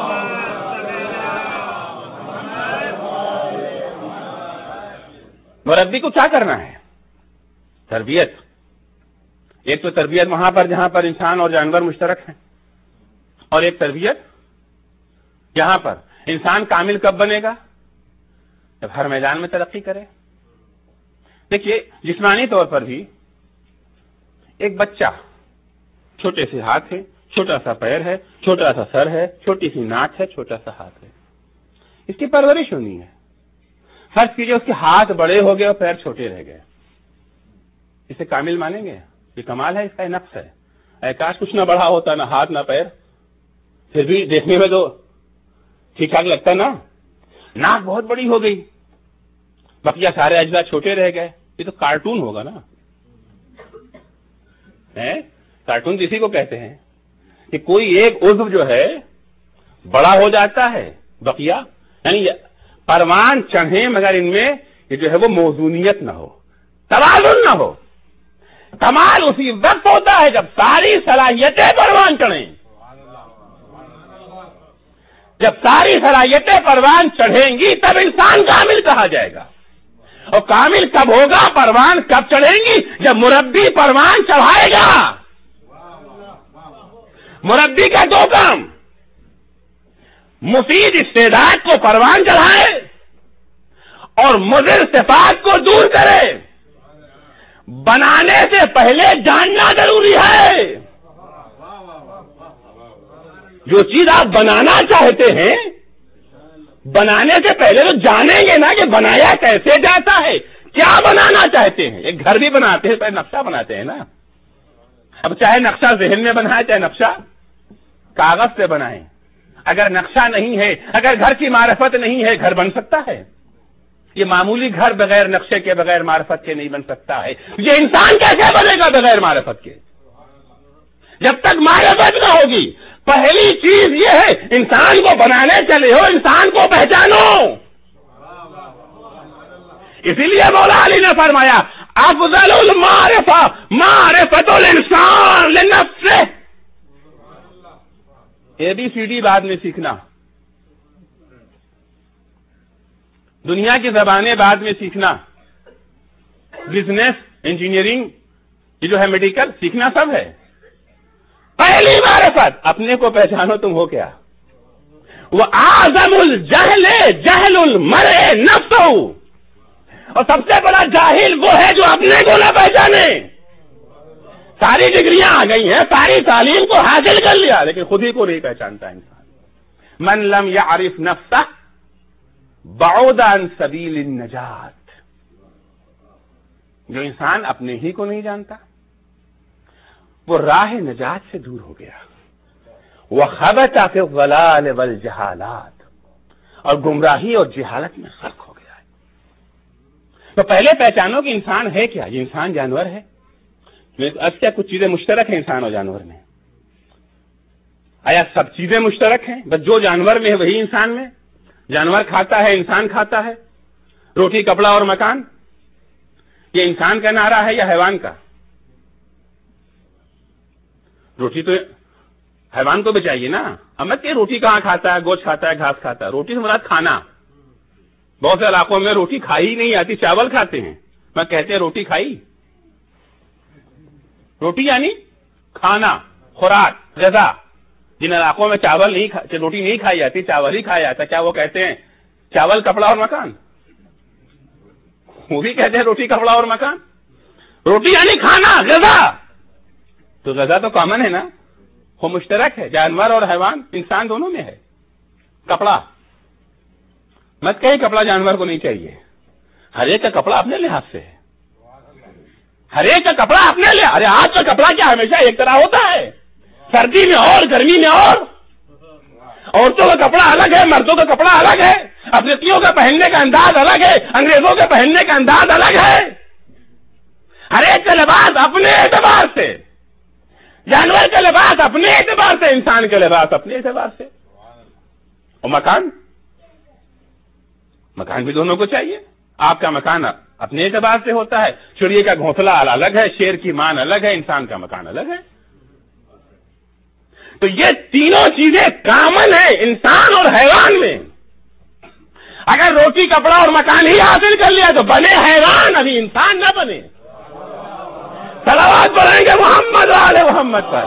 S2: مربی کو کیا کرنا ہے؟ تربیت. ایک تو تربیت وہاں پر جہاں پر انسان اور جانور مشترک ہیں، اور ایک تربیت یہاں پر انسان کامل کب بنے گا؟ جب ہر میدان میں ترقی کرے. دیکھیے جسمانی طور پر بھی ایک بچہ، چھوٹے سے ہاتھ ہے، چھوٹا سا پیر ہے، چھوٹا سا سر ہے، چھوٹی سی ناک ہے، چھوٹا سا ہاتھ ہے. اس کی پرورش ہونی ہے. فرض کیجیے اس کے ہاتھ بڑے ہو گئے اور پیر چھوٹے رہ گئے، اسے کامل مانیں گے؟ یہ کمال ہے، اس کا نقص ہے. اے کاش کچھ نہ بڑھا ہوتا، نہ ہاتھ نہ پیر، پھر بھی دیکھنے میں تو ٹھیک ٹھاک لگتا نا. ناک بہت بڑی ہو گئی، بقیہ سارے اجزاء چھوٹے رہ گئے، یہ تو کارٹون ہوگا نا. کارٹون کسی کو کہتے ہیں کہ کوئی ایک عضو جو ہے بڑا ہو جاتا ہے، بقیہ یعنی پروان چڑھے مگر ان میں یہ جو ہے وہ موزونیت نہ ہو، توازن نہ ہو. کمال اسی وقت ہوتا ہے جب ساری صلاحیتیں پروان چڑھیں. جب ساری صلاحیتیں پروان چڑھیں گی تب انسان کامل کہا جائے گا. اور کامل کب ہوگا، پروان کب چڑھیں گی؟ جب مربی پروان چڑھائے گا. مربی کا دو کام، مفید استعداد کو پروان چڑھائے اور مضر صفات کو دور کرے. بنانے سے پہلے جاننا ضروری ہے. جو چیز آپ بنانا چاہتے ہیں، بنانے سے پہلے تو جانیں گے نا کہ بنایا کیسے جاتا ہے، کیا بنانا چاہتے ہیں. ایک گھر بھی بناتے ہیں پہلے نقشہ بناتے ہیں نا. اب چاہے نقشہ ذہن میں بنائے چاہے نقشہ کاغذ سے بنائیں، اگر نقشہ نہیں ہے، اگر گھر کی معرفت نہیں ہے، گھر بن سکتا ہے؟ یہ معمولی گھر بغیر نقشے کے، بغیر معرفت کے نہیں بن سکتا ہے. یہ انسان کیسے بنے گا بغیر معرفت کے؟ جب تک معرفت نہ ہوگی. پہلی چیز یہ ہے انسان کو بنانے چلے ہو، انسان کو پہچانو. اسی لیے مولا علی نے فرمایا افضل المعرفہ معرفت الانسان لنفسہ. اے بی سی ڈی بعد میں سیکھنا، دنیا کی زبانیں بعد میں سیکھنا، بزنس، انجینئرنگ، یہ جو ہے میڈیکل سیکھنا سب ہے. پہلی معرفت اپنے کو پہچانو تم ہو کیا. وہ اعظم الجہل جہل المرء نفسہ، اور سب سے بڑا جاہل وہ ہے جو اپنے کو نہ پہچانے. ساری ڈگریاں آ گئی ہیں، ساری تعلیم کو حاصل کر لیا لیکن خود ہی کو نہیں پہچانتا انسان. من لم یعرف نفسہ بعد عن سبیل النجات. جو انسان اپنے ہی کو نہیں جانتا وہ راہ نجات سے دور ہو گیا. وخبط فی الضلال والجہالات، اور گمراہی اور جہالت میں غرق ہو گیا ہے. تو پہلے پہچانو کہ انسان ہے کیا. یہ انسان جانور ہے. اچھا کچھ چیزیں مشترک ہیں انسان اور جانور میں. آیا سب چیزیں مشترک ہیں؟ بس جو جانور میں ہے وہی انسان میں. جانور کھاتا ہے، انسان کھاتا ہے. روٹی، کپڑا اور مکان، یہ انسان کا نعرہ ہے یا حیوان کا؟ روٹی تو حیوان کو بھی چاہیے نا. اب مت کہ روٹی کہاں کھاتا ہے، گوشت کھاتا ہے، گھاس کھاتا ہے. روٹی سے مراد کھانا. بہت سے علاقوں میں روٹی کھائی ہی نہیں آتی، چاول کھاتے ہیں. میں کہتے ہیں روٹی کھائی، روٹی یعنی کھانا، خوراک، غذا. جن علاقوں میں چاول نہیں کھا... روٹی نہیں کھائی جاتی، چاول ہی کھایا جاتا، کیا وہ کہتے ہیں چاول کپڑا اور مکان؟ وہ بھی کہتے ہیں روٹی کپڑا اور مکان. روٹی یعنی کھانا، غذا. تو غذا تو کامن ہے نا، وہ مشترک ہے، جانور اور حیوان انسان دونوں میں ہے. کپڑا مت کہیں کپڑا جانور کو نہیں چاہیے، ہر ایک کا کپڑا اپنے لحاظ سے ہے، ہر ایک کا کپڑا اپنے لحاظ. ارے آج کا کپڑا کیا ہمیشہ ایک طرح ہوتا ہے؟ سردی میں اور گرمی میں اور. عورتوں کا کپڑا الگ ہے، مردوں کا کپڑا الگ ہے، افریقیوں کا پہننے کا انداز الگ ہے، انگریزوں کے پہننے کا انداز الگ ہے. ہر ایک کا لباس اپنے اعتبار سے، جانور کا لباس اپنے اعتبار سے، انسان کا لباس اپنے اعتبار سے. اور مکان مکان بھی دونوں کو چاہیے. آپ کا مکان اپنے اعتبار سے ہوتا ہے، چڑیے کا گھونسلہ الگ ہے، شیر کی مان الگ ہے، انسان کا مکان الگ ہے. تو یہ تینوں چیزیں کامن ہیں انسان اور حیوان میں. اگر روٹی کپڑا اور مکان ہی حاصل کر لیا تو بنے حیوان، ابھی انسان نہ بنے. صلوات پڑھیں گے محمد آل محمد پر.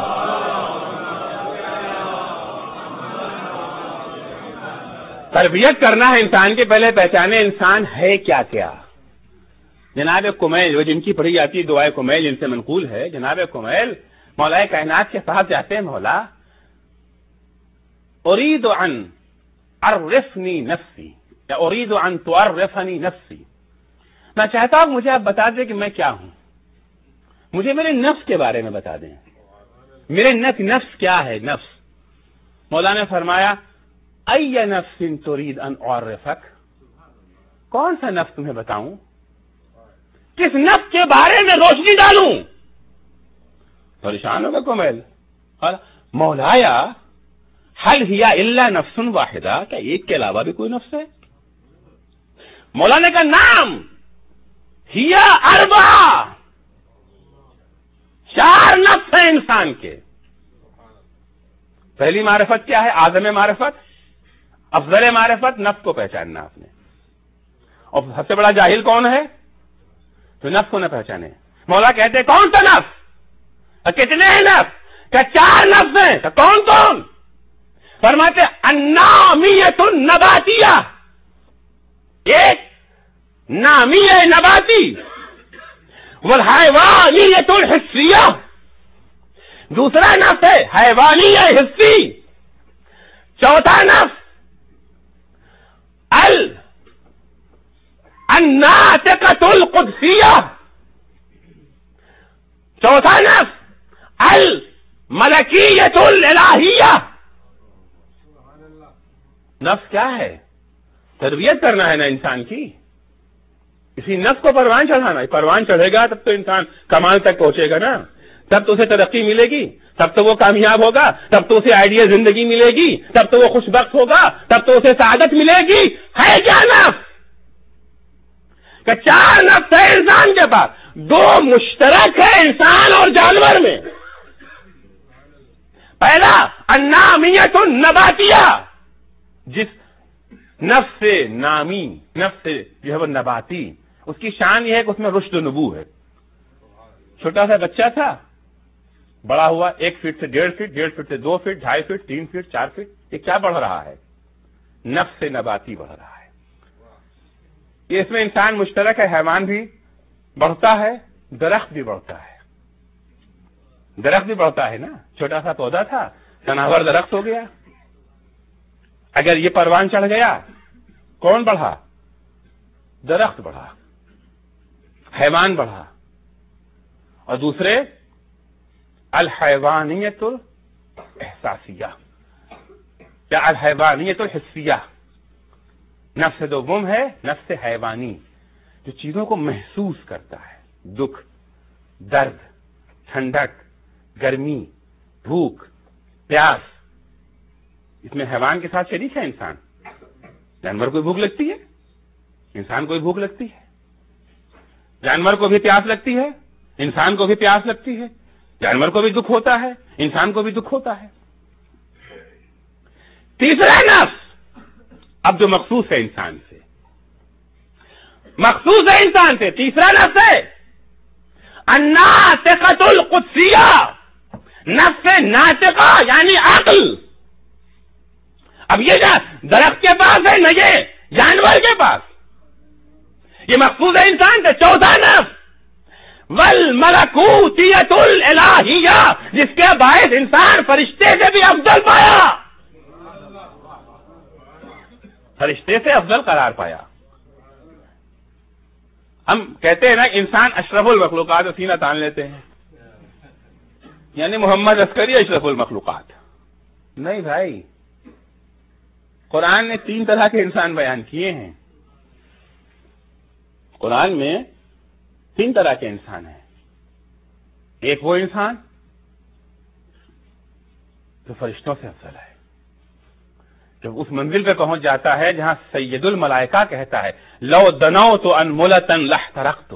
S2: تربیت کرنا ہے انسان کے، پہلے پہچانے انسان ہے کیا کیا. جناب کمیل، وہ جن کی پڑھی جاتی ہے دعائے کمیل، جن سے منقول ہے، جناب کمیل مولا کائنات کے پاس جاتے ہیں، مولا اريد ان عرفنی نفسی یا اريد ان تعرفنی نفسی، میں چاہتا ہوں مجھے آپ بتا دیں کہ میں کیا ہوں، مجھے میرے نفس کے بارے میں بتا دیں، میرے نفس نفس کیا ہے. نفس مولا نے فرمایا ای نفس تريد ان اعرفک، کون سا نفس تمہیں بتاؤں، کس نفس کے بارے میں روشنی ڈالوں. پریشان ہوگا کمیل، مولایا حل ہی الا نفس واحدہ، کیا ایک کے علاوہ بھی کوئی نفس ہے؟ مولا نے کہا نام ہی اربع، چار نفس ہیں انسان کے. پہلی معرفت کیا ہے؟ اعظم معرفت، افضل معرفت، نفس کو پہچاننا آپ نے. اور سب سے بڑا جاہل کون ہے؟ تو نفس کو نہ پہچانے. مولا کہتے کون سا نفس؟ کتنے ہیں نفس؟ کہ چار نفس ہیں. کہ کون کون؟ فرماتے النامیۃ النباتیہ، ایک نامی ہے نباتی، والحیوانیۃ الحسیہ، دوسرا نفس ہے حیوانی ہے حسی، چوتھا نفس ال الناطقۃ القدسیہ، چوتھا نفس الملکیۃ الالہیہ. نفس کیا ہے؟ تربیت کرنا ہے نا انسان کی، اسی نفس کو پروان چڑھانا. پروان چڑھے گا تب تو انسان کمال تک پہنچے گا نا، تب تو اسے ترقی ملے گی، تب تو وہ کامیاب ہوگا، تب تو اسے آئیڈیا زندگی ملے گی، تب تو وہ خوش بخت ہوگا، تب تو اسے سعادت ملے گی. ہے کیا نفس؟ کہ چار نفس ہے انسان کے پاس، دو مشترک ہے انسان اور جانور میں. پہلا النامیۃ النباتیہ، جس نفس سے نامی، نفس سے جو ہے وہ نباتی، اس کی شان یہ ہے کہ اس میں رشد و نبو ہے. چھوٹا سا بچہ تھا، بڑا ہوا ایک فٹ سے ڈیڑھ فٹ، ڈیڑھ فٹ سے دو فٹ، ڈھائی فٹ، تین فٹ، چار فٹ. یہ کیا بڑھ رہا ہے؟ نفس سے نباتی بڑھ رہا ہے. یہ اس میں انسان مشترک ہے، حیوان بھی بڑھتا ہے، درخت بھی بڑھتا ہے. درخت بھی بڑھتا ہے نا، چھوٹا سا پودا تھا، تناور درخت ہو گیا. اگر یہ پروان چڑھ گیا، کون بڑھا؟ درخت بڑھا، حیوان بڑھا. اور دوسرے الحیوانیت الاحساسیہ یا الحیوانیت الحسیہ، نفس دوم ہے نفس حیوانی، جو چیزوں کو محسوس کرتا ہے، دکھ، درد، ٹھنڈک، گرمی، بھوک، پیاس. اس میں حیوان کے ساتھ شریک ہے انسان. جانور کو بھوک لگتی ہے، انسان کو بھی بھوک لگتی ہے. جانور کو بھی پیاس لگتی ہے، انسان کو بھی پیاس لگتی ہے. جانور کو بھی دکھ ہوتا ہے، انسان کو بھی دکھ ہوتا ہے. تیسرا نفس اب جو مخصوص ہے انسان سے، مخصوص ہے انسان سے. تیسرا نفس ہے الناطقۃ القدسیہ، نفس ناطقہ یعنی عقل. اب یہ درخت کے پاس ہے نہ یہ جانور کے پاس، یہ مخصوص ہے انسان سے. چوتھا نفس والملکوتیۃ الالہیہ، جس کے باعث انسان فرشتے سے بھی افضل پایا، فرشتے سے افضل قرار پایا. ہم کہتے ہیں نا انسان اشرف المخلوقات، سینہ تان لیتے ہیں، یعنی محمد عسکری اشرف المخلوقات. نہیں بھائی، قرآن نے تین طرح کے انسان بیان کیے ہیں. قرآن میں تین طرح کے انسان ہیں. ایک وہ انسان جو فرشتوں سے افضل ہے، جب اس منزل پہ پہنچ جاتا ہے جہاں سید الملائکہ کہتا ہے لو دنوت انملۃ لاحترقت.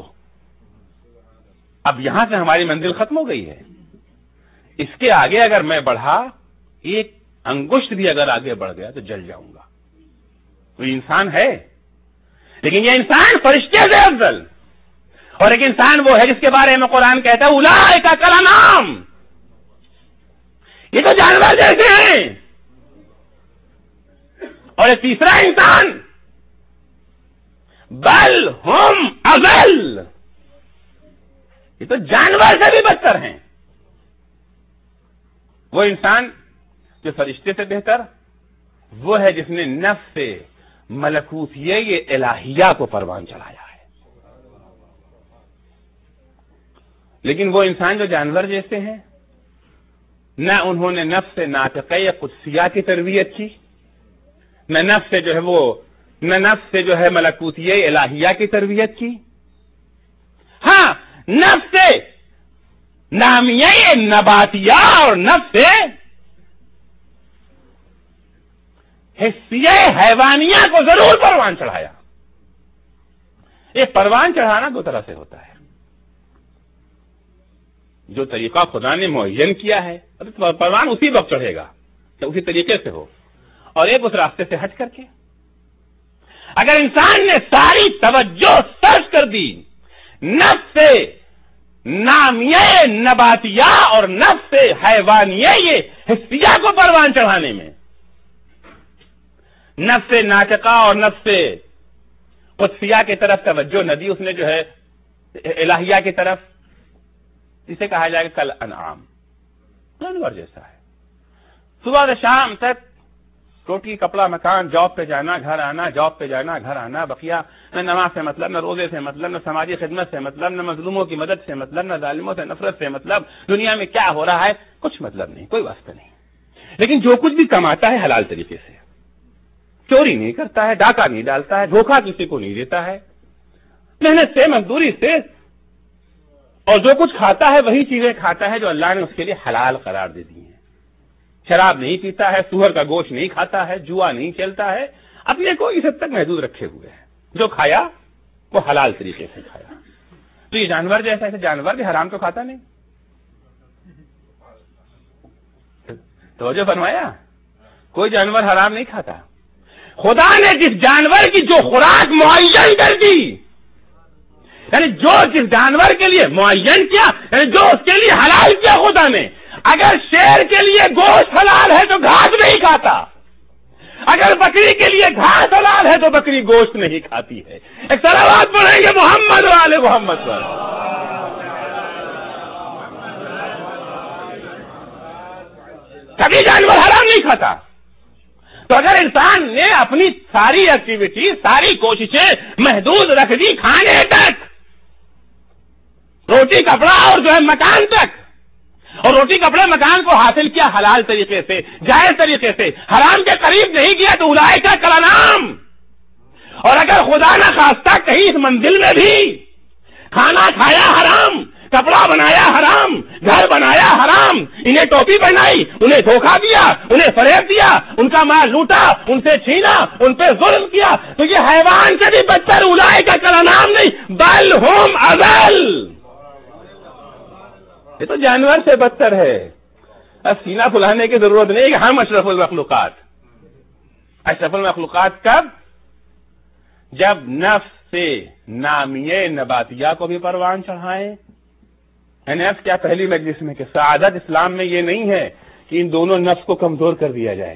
S2: اب یہاں سے ہماری منزل ختم ہو گئی ہے، اس کے آگے اگر میں بڑھا، ایک انگشت بھی اگر آگے بڑھ گیا تو جل جاؤں گا. تو انسان ہے، لیکن یہ انسان فرشتے سے افضل. اور ایک انسان وہ ہے جس کے بارے میں قرآن کہتا ہے اولئک کالانعام، یہ تو جانور جیسے ہیں. اور ایک تیسرا انسان بل ہم اضل، یہ تو جانور سے بھی بدتر ہیں. وہ انسان جو فرشتے سے بہتر وہ ہے جس نے نفس سے ملکوتیہ یہ الہیہ کو پروان چڑھایا ہے. لیکن وہ انسان جو جانور جیسے ہیں، نہ انہوں نے نفس سے ناطقہ یا قدسیہ کی تربیت کی، نہ نفس سے جو ہے وہ نہ نفس سے جو ہے ملکوتیہ الہیہ کی تربیت کی. ہاں، نفس سے نامیہ نباتیہ اور نفس سے حسیہ حیوانیہ کو ضرور پروان چڑھایا. یہ پروان چڑھانا دو طرح سے ہوتا ہے. جو طریقہ خدا نے معین کیا ہے پروان اسی وقت چڑھے گا کہ اسی طریقے سے ہو، اور ایک اس راستے سے ہٹ کر کے. اگر انسان نے ساری توجہ صرف کر دی نفس سے نامیہ نباتیہ اور نفس سے حیوانیہ یہ حسیہ کو پروان چڑھانے میں، نفس ناطقہ اور نفس قدسیہ کی طرف توجہ نہ دی اس نے، جو ہے الہیہ کی طرف، اسے کہا جائے گا کل انعام، جانور جیسا ہے. صبح سے شام تک روٹی کپڑا مکان، جاب پہ جانا گھر آنا، جاب پہ جانا گھر آنا، بقیہ نہ نماز سے مطلب، نہ روزے سے مطلب، نہ سماجی خدمت سے مطلب، نہ مظلوموں کی مدد سے مطلب، نہ ظالموں سے نفرت سے مطلب، دنیا میں کیا ہو رہا ہے کچھ مطلب نہیں، کوئی واسطہ نہیں. لیکن جو کچھ بھی کماتا ہے حلال طریقے سے، چوری نہیں کرتا ہے، ڈاکہ نہیں ڈالتا ہے، دھوکہ کسی کو نہیں دیتا ہے، محنت سے مزدوری سے، اور جو کچھ کھاتا ہے وہی چیزیں کھاتا ہے جو اللہ نے اس کے لیے حلال قرار دے دی ہیں. شراب نہیں پیتا ہے، سور کا گوشت نہیں کھاتا ہے، جوا نہیں کھیلتا ہے، اپنے کو اس حد تک محدود رکھے ہوئے ہے. جو کھایا وہ حلال طریقے سے کھایا. تو یہ جانور جیسا ہے، جانور بھی حرام تو کھاتا نہیں. توجہ فرمایا، کوئی جانور حرام نہیں کھاتا. خدا نے جس جانور کی جو خوراک معین کر دی، یعنی جو جس جانور کے لیے معین کیا، یعنی جو اس کے لیے حلال کیا خدا نے. اگر شیر کے لیے گوشت حلال ہے تو گھاس نہیں کھاتا، اگر بکری کے لیے گھاس حلال ہے تو بکری گوشت نہیں کھاتی ہے. ایک صلوات پڑھیں گے محمد و آل محمد پر. کبھی جانور حرام نہیں کھاتا. تو اگر انسان نے اپنی ساری ایکٹیویٹی، ساری کوششیں محدود رکھ دی کھانے تک، روٹی کپڑا اور جو ہے مکان تک، اور روٹی کپڑے مکان کو حاصل کیا حلال طریقے سے، جائز طریقے سے، حرام کے قریب نہیں کیا تو اولئک کالانعام. اور اگر خدا نہ خواستہ کہیں اس منزل میں بھی کھانا کھایا حرام، کپڑا بنایا حرام، گھر بنایا حرام، انہیں ٹوپی پہنائی، انہیں دھوکہ دیا، انہیں فریب دیا، ان کا مال لوٹا، ان سے چھینا، ان پہ ظلم کیا، تو یہ حیوان سے بھی بدتر اولئک کالانعام نہیں بل ہم اضل، یہ تو جانور سے بدتر ہے. اب سینہ پھلانے کی ضرورت نہیں کہ ہم اشرف المخلوقات. اشرف المخلوقات کب؟ جب نفس
S1: سے نامیہ نباتیہ کو بھی پروان چڑھائیں. این ایف کیا پہلی مجلس میں کہ سعادت اسلام میں یہ نہیں ہے کہ ان دونوں نفس کو کمزور کر دیا جائے.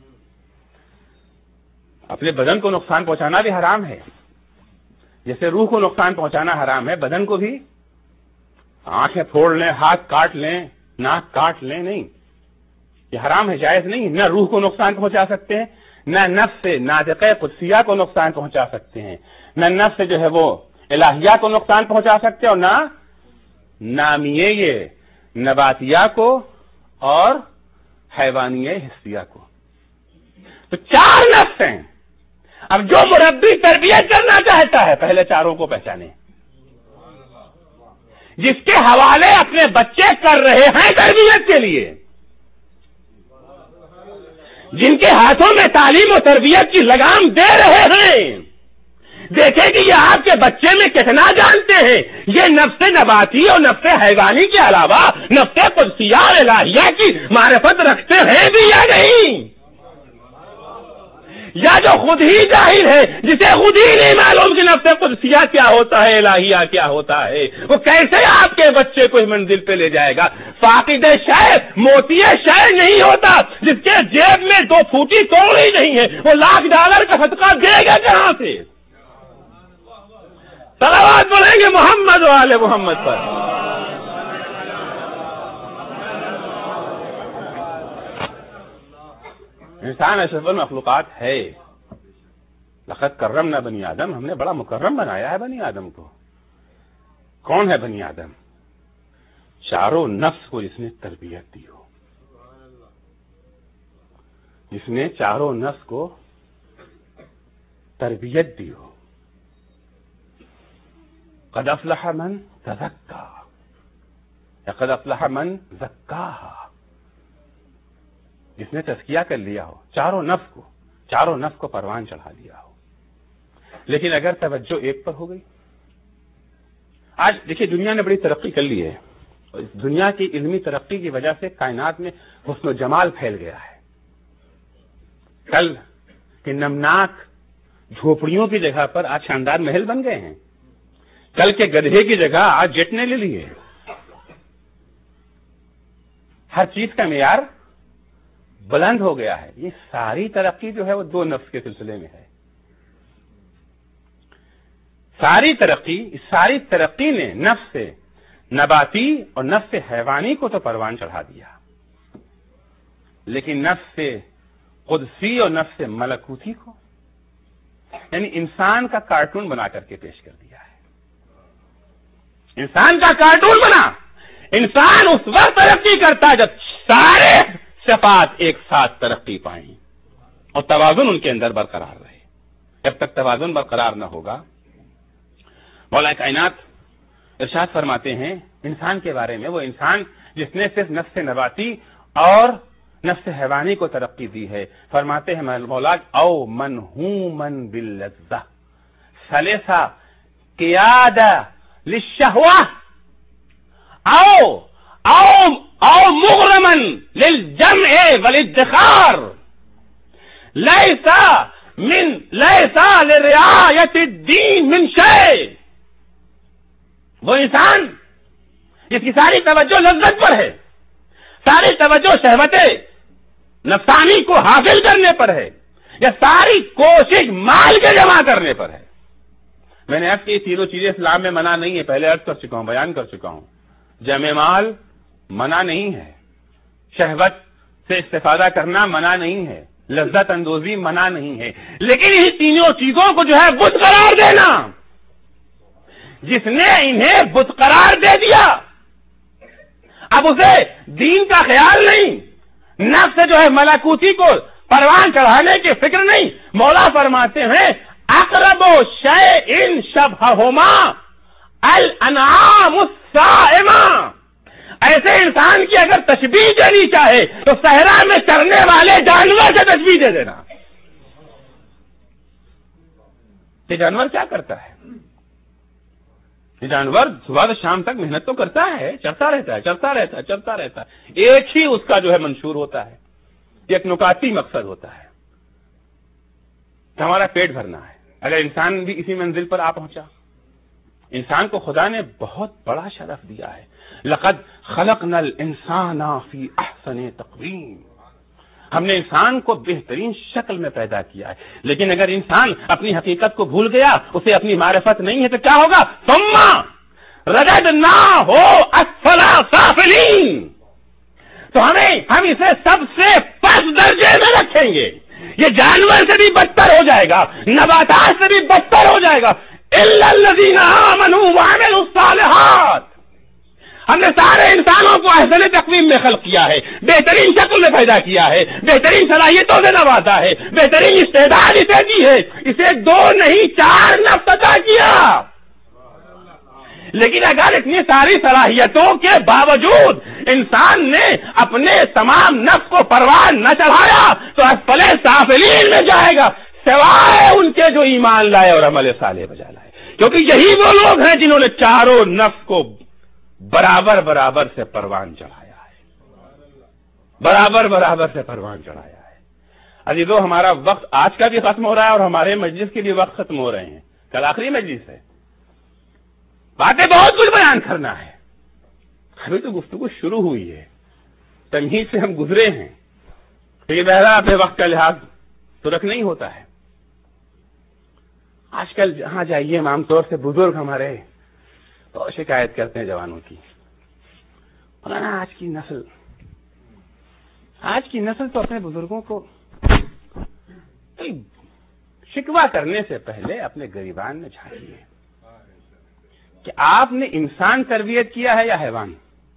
S1: اپنے بدن کو نقصان پہنچانا بھی حرام ہے، جیسے روح کو نقصان پہنچانا حرام ہے، بدن کو بھی. آنکھیں پھوڑ لیں، ہاتھ کاٹ لیں، ناک کاٹ لیں، نہیں، یہ حرام ہے، جائز نہیں. نہ روح کو نقصان پہنچا سکتے ہیں، نہ نفس سے ناطقہ قدسیہ کو نقصان پہنچا سکتے ہیں، نہ نفس سے جو ہے وہ الہیہ کو نقصان پہنچا سکتے ہیں، اور نہ نامیہ یہ نباتیہ کو اور حیوانیہ حسیہ کو. تو چار نفس ہیں. اب جو مربی تربیت کرنا چاہتا ہے پہلے چاروں کو پہچانے، جس کے حوالے اپنے بچے کر رہے ہیں تربیت کے لیے، جن کے ہاتھوں میں تعلیم و تربیت کی لگام دے رہے ہیں، دیکھیں کہ یہ آپ کے بچے میں کتنا جانتے ہیں. یہ نفس نباتی اور نفس حیوانی کے علاوہ نفس قدسیہ اور الہیہ کی معرفت رکھتے ہیں بھی یا نہیں، یا جو خود ہی جاہل ہے، جسے خود ہی نہیں معلوم کہ نفس قدسیہ کیا ہوتا ہے، الہیہ کیا ہوتا ہے، وہ کیسے آپ کے بچے کو اس منزل پہ لے جائے گا. فاقد شے موتی شے نہیں ہوتا، جس کے جیب میں دو پھوٹی کوڑی نہیں ہے، وہ لاکھ ڈالر کا صدقہ دے گا کہاں سے؟ صلوات پڑھیں گے محمد و آل محمد پر. انسان اشرف المخلوقات ہے. لقد کرمنا بنی آدم، ہم نے بڑا مکرم بنایا ہے بنی آدم کو. کون ہے بنی آدم؟ چاروں نفس کو جس نے تربیت دی ہو، جس نے چاروں نفس کو تربیت دی ہو. قد افلح من تزکا یا قد افلح من زکاہا، جس نے تزکیہ کر لیا ہو چاروں نفس کو، چاروں نفس کو پروان چڑھا دیا ہو. لیکن اگر توجہ ایک پر ہو گئی، آج دیکھیے دنیا نے بڑی ترقی کر لی ہے، اور اس دنیا کی علمی ترقی کی وجہ سے کائنات میں حسن و جمال پھیل گیا ہے. کل کے نمناک جھوپڑیوں کی جگہ پر آج شاندار محل بن گئے ہیں. کل کے گدھے کی جگہ آج جیٹ نے لے لی ہے. ہر چیز کا معیار بلند ہو گیا ہے. یہ ساری ترقی جو ہے وہ دو نفس کے سلسلے میں ہے. ساری ترقی اس ساری ترقی نے نفس سے نباتی اور نفس حیوانی کو تو پروان چڑھا دیا، لیکن نفس سے قدسی اور نفس ملکوتی کو، یعنی انسان کا کارٹون بنا کر کے پیش کر دیا ہے. انسان کا کارٹون بنا. انسان اس وقت ترقی کرتا جب سارے صفات ایک ساتھ ترقی پائیں اور توازن ان کے اندر برقرار رہے. جب تک توازن برقرار نہ ہوگا، مولا کائنات ارشاد فرماتے ہیں انسان کے بارے میں، وہ انسان جس نے صرف نفس نباتی اور نفس حیوانی کو ترقی دی ہے، فرماتے ہیں مولا او من ہوں من باللذہ سلسہ قیادہ للشہوہ او او او مغرما للجمع والادخار لیسا من لیسا لرعایت الدین من شیء. وہ انسان جس کی ساری توجہ لذت پر ہے، ساری توجہ شہوت نفسانی کو حاصل کرنے پر ہے، یا ساری کوشش مال کے جمع کرنے پر ہے. میں نے عرض کی تینوں چیزیں اسلام میں منع نہیں ہے، پہلے عرض کر چکا ہوں، بیان کر چکا ہوں. جمع مال منع نہیں ہے، شہوت سے استفادہ کرنا منع نہیں ہے، لذت اندوزی منع نہیں ہے، لیکن یہ تینوں چیزوں کو جو ہے بت قرار دینا، جس نے انہیں بت قرار دے دیا اب اسے دین کا خیال نہیں، نفس جو ہے ملکوتی کو پروان چڑھانے کی فکر نہیں. مولا فرماتے ہیں اقرب شیء شبہہما الانعام الصائمہ. ایسے انسان کی اگر تشبیہ دینی چاہے تو صحرا میں چرنے والے جانور سے تشبیہ دے دینا. یہ جانور کیا کرتا ہے؟ یہ جانور صبح سے شام تک محنت تو کرتا ہے، چلتا رہتا ہے چلتا رہتا ہے چلتا رہتا ہے. ایک ہی اس کا جو ہے منشور ہوتا ہے، ایک نکاتی مقصد ہوتا ہے کہ ہمارا پیٹ بھرنا ہے. اگر انسان بھی اسی منزل پر آ پہنچا. انسان کو خدا نے بہت بڑا شرف دیا ہے. لقد خلقنا الانسان فی احسن تقویم. ہم نے انسان کو بہترین شکل میں پیدا کیا ہے. لیکن اگر انسان اپنی حقیقت کو بھول گیا, اسے اپنی معرفت نہیں ہے, تو کیا ہوگا؟ ثم رددناہ اسفل سافلین. تو ہمیں ہم اسے سب سے پس درجے میں رکھیں گے. یہ جانور سے بھی بدتر ہو جائے گا, نباتات سے بھی بدتر ہو جائے گا. الا الذین آمنوا وعملوا الصالحات. ہم نے سارے انسانوں کو احسن تقویم میں خلق کیا ہے, بہترین شکل میں پیدا کیا ہے, بہترین صلاحیتوں سے نوازا ہے, بہترین استعداد اسے دی ہے. اسے دو نہیں چار نفس عطا کیا. لیکن اگر اتنی ساری صلاحیتوں کے باوجود انسان نے اپنے تمام نفس کو پروان نہ چڑھایا تو اسفل سافلین میں جائے گا, سوائے ان کے جو ایمان لائے اور عمل صالح بجا لائے. کیونکہ یہی وہ لوگ ہیں جنہوں نے چاروں نفس کو برابر برابر سے پروان چڑھایا ہے, برابر برابر سے پروان چڑھایا ہے. عزیزو, ہمارا وقت آج کا بھی ختم ہو رہا ہے اور ہمارے مجلس کے بھی وقت ختم ہو رہے ہیں. کل آخری مجلس ہے, باتیں بہت کچھ بیان کرنا ہے. ابھی تو گفتگو شروع ہوئی ہے, تمہید سے ہم گزرے ہیں. لیکن بہرحال اپنے وقت کا لحاظ تو رکھ نہیں ہوتا ہے. آج کل جہاں جائیے عام طور سے بزرگ ہمارے تو شکایت کرتے ہیں جوانوں کی, مولانا آج کی نسل آج کی نسل تو اپنے بزرگوں کو شکوہ کرنے سے پہلے اپنے گریبان میں جھانکیے کہ آپ نے انسان تربیت کیا ہے یا حیوان.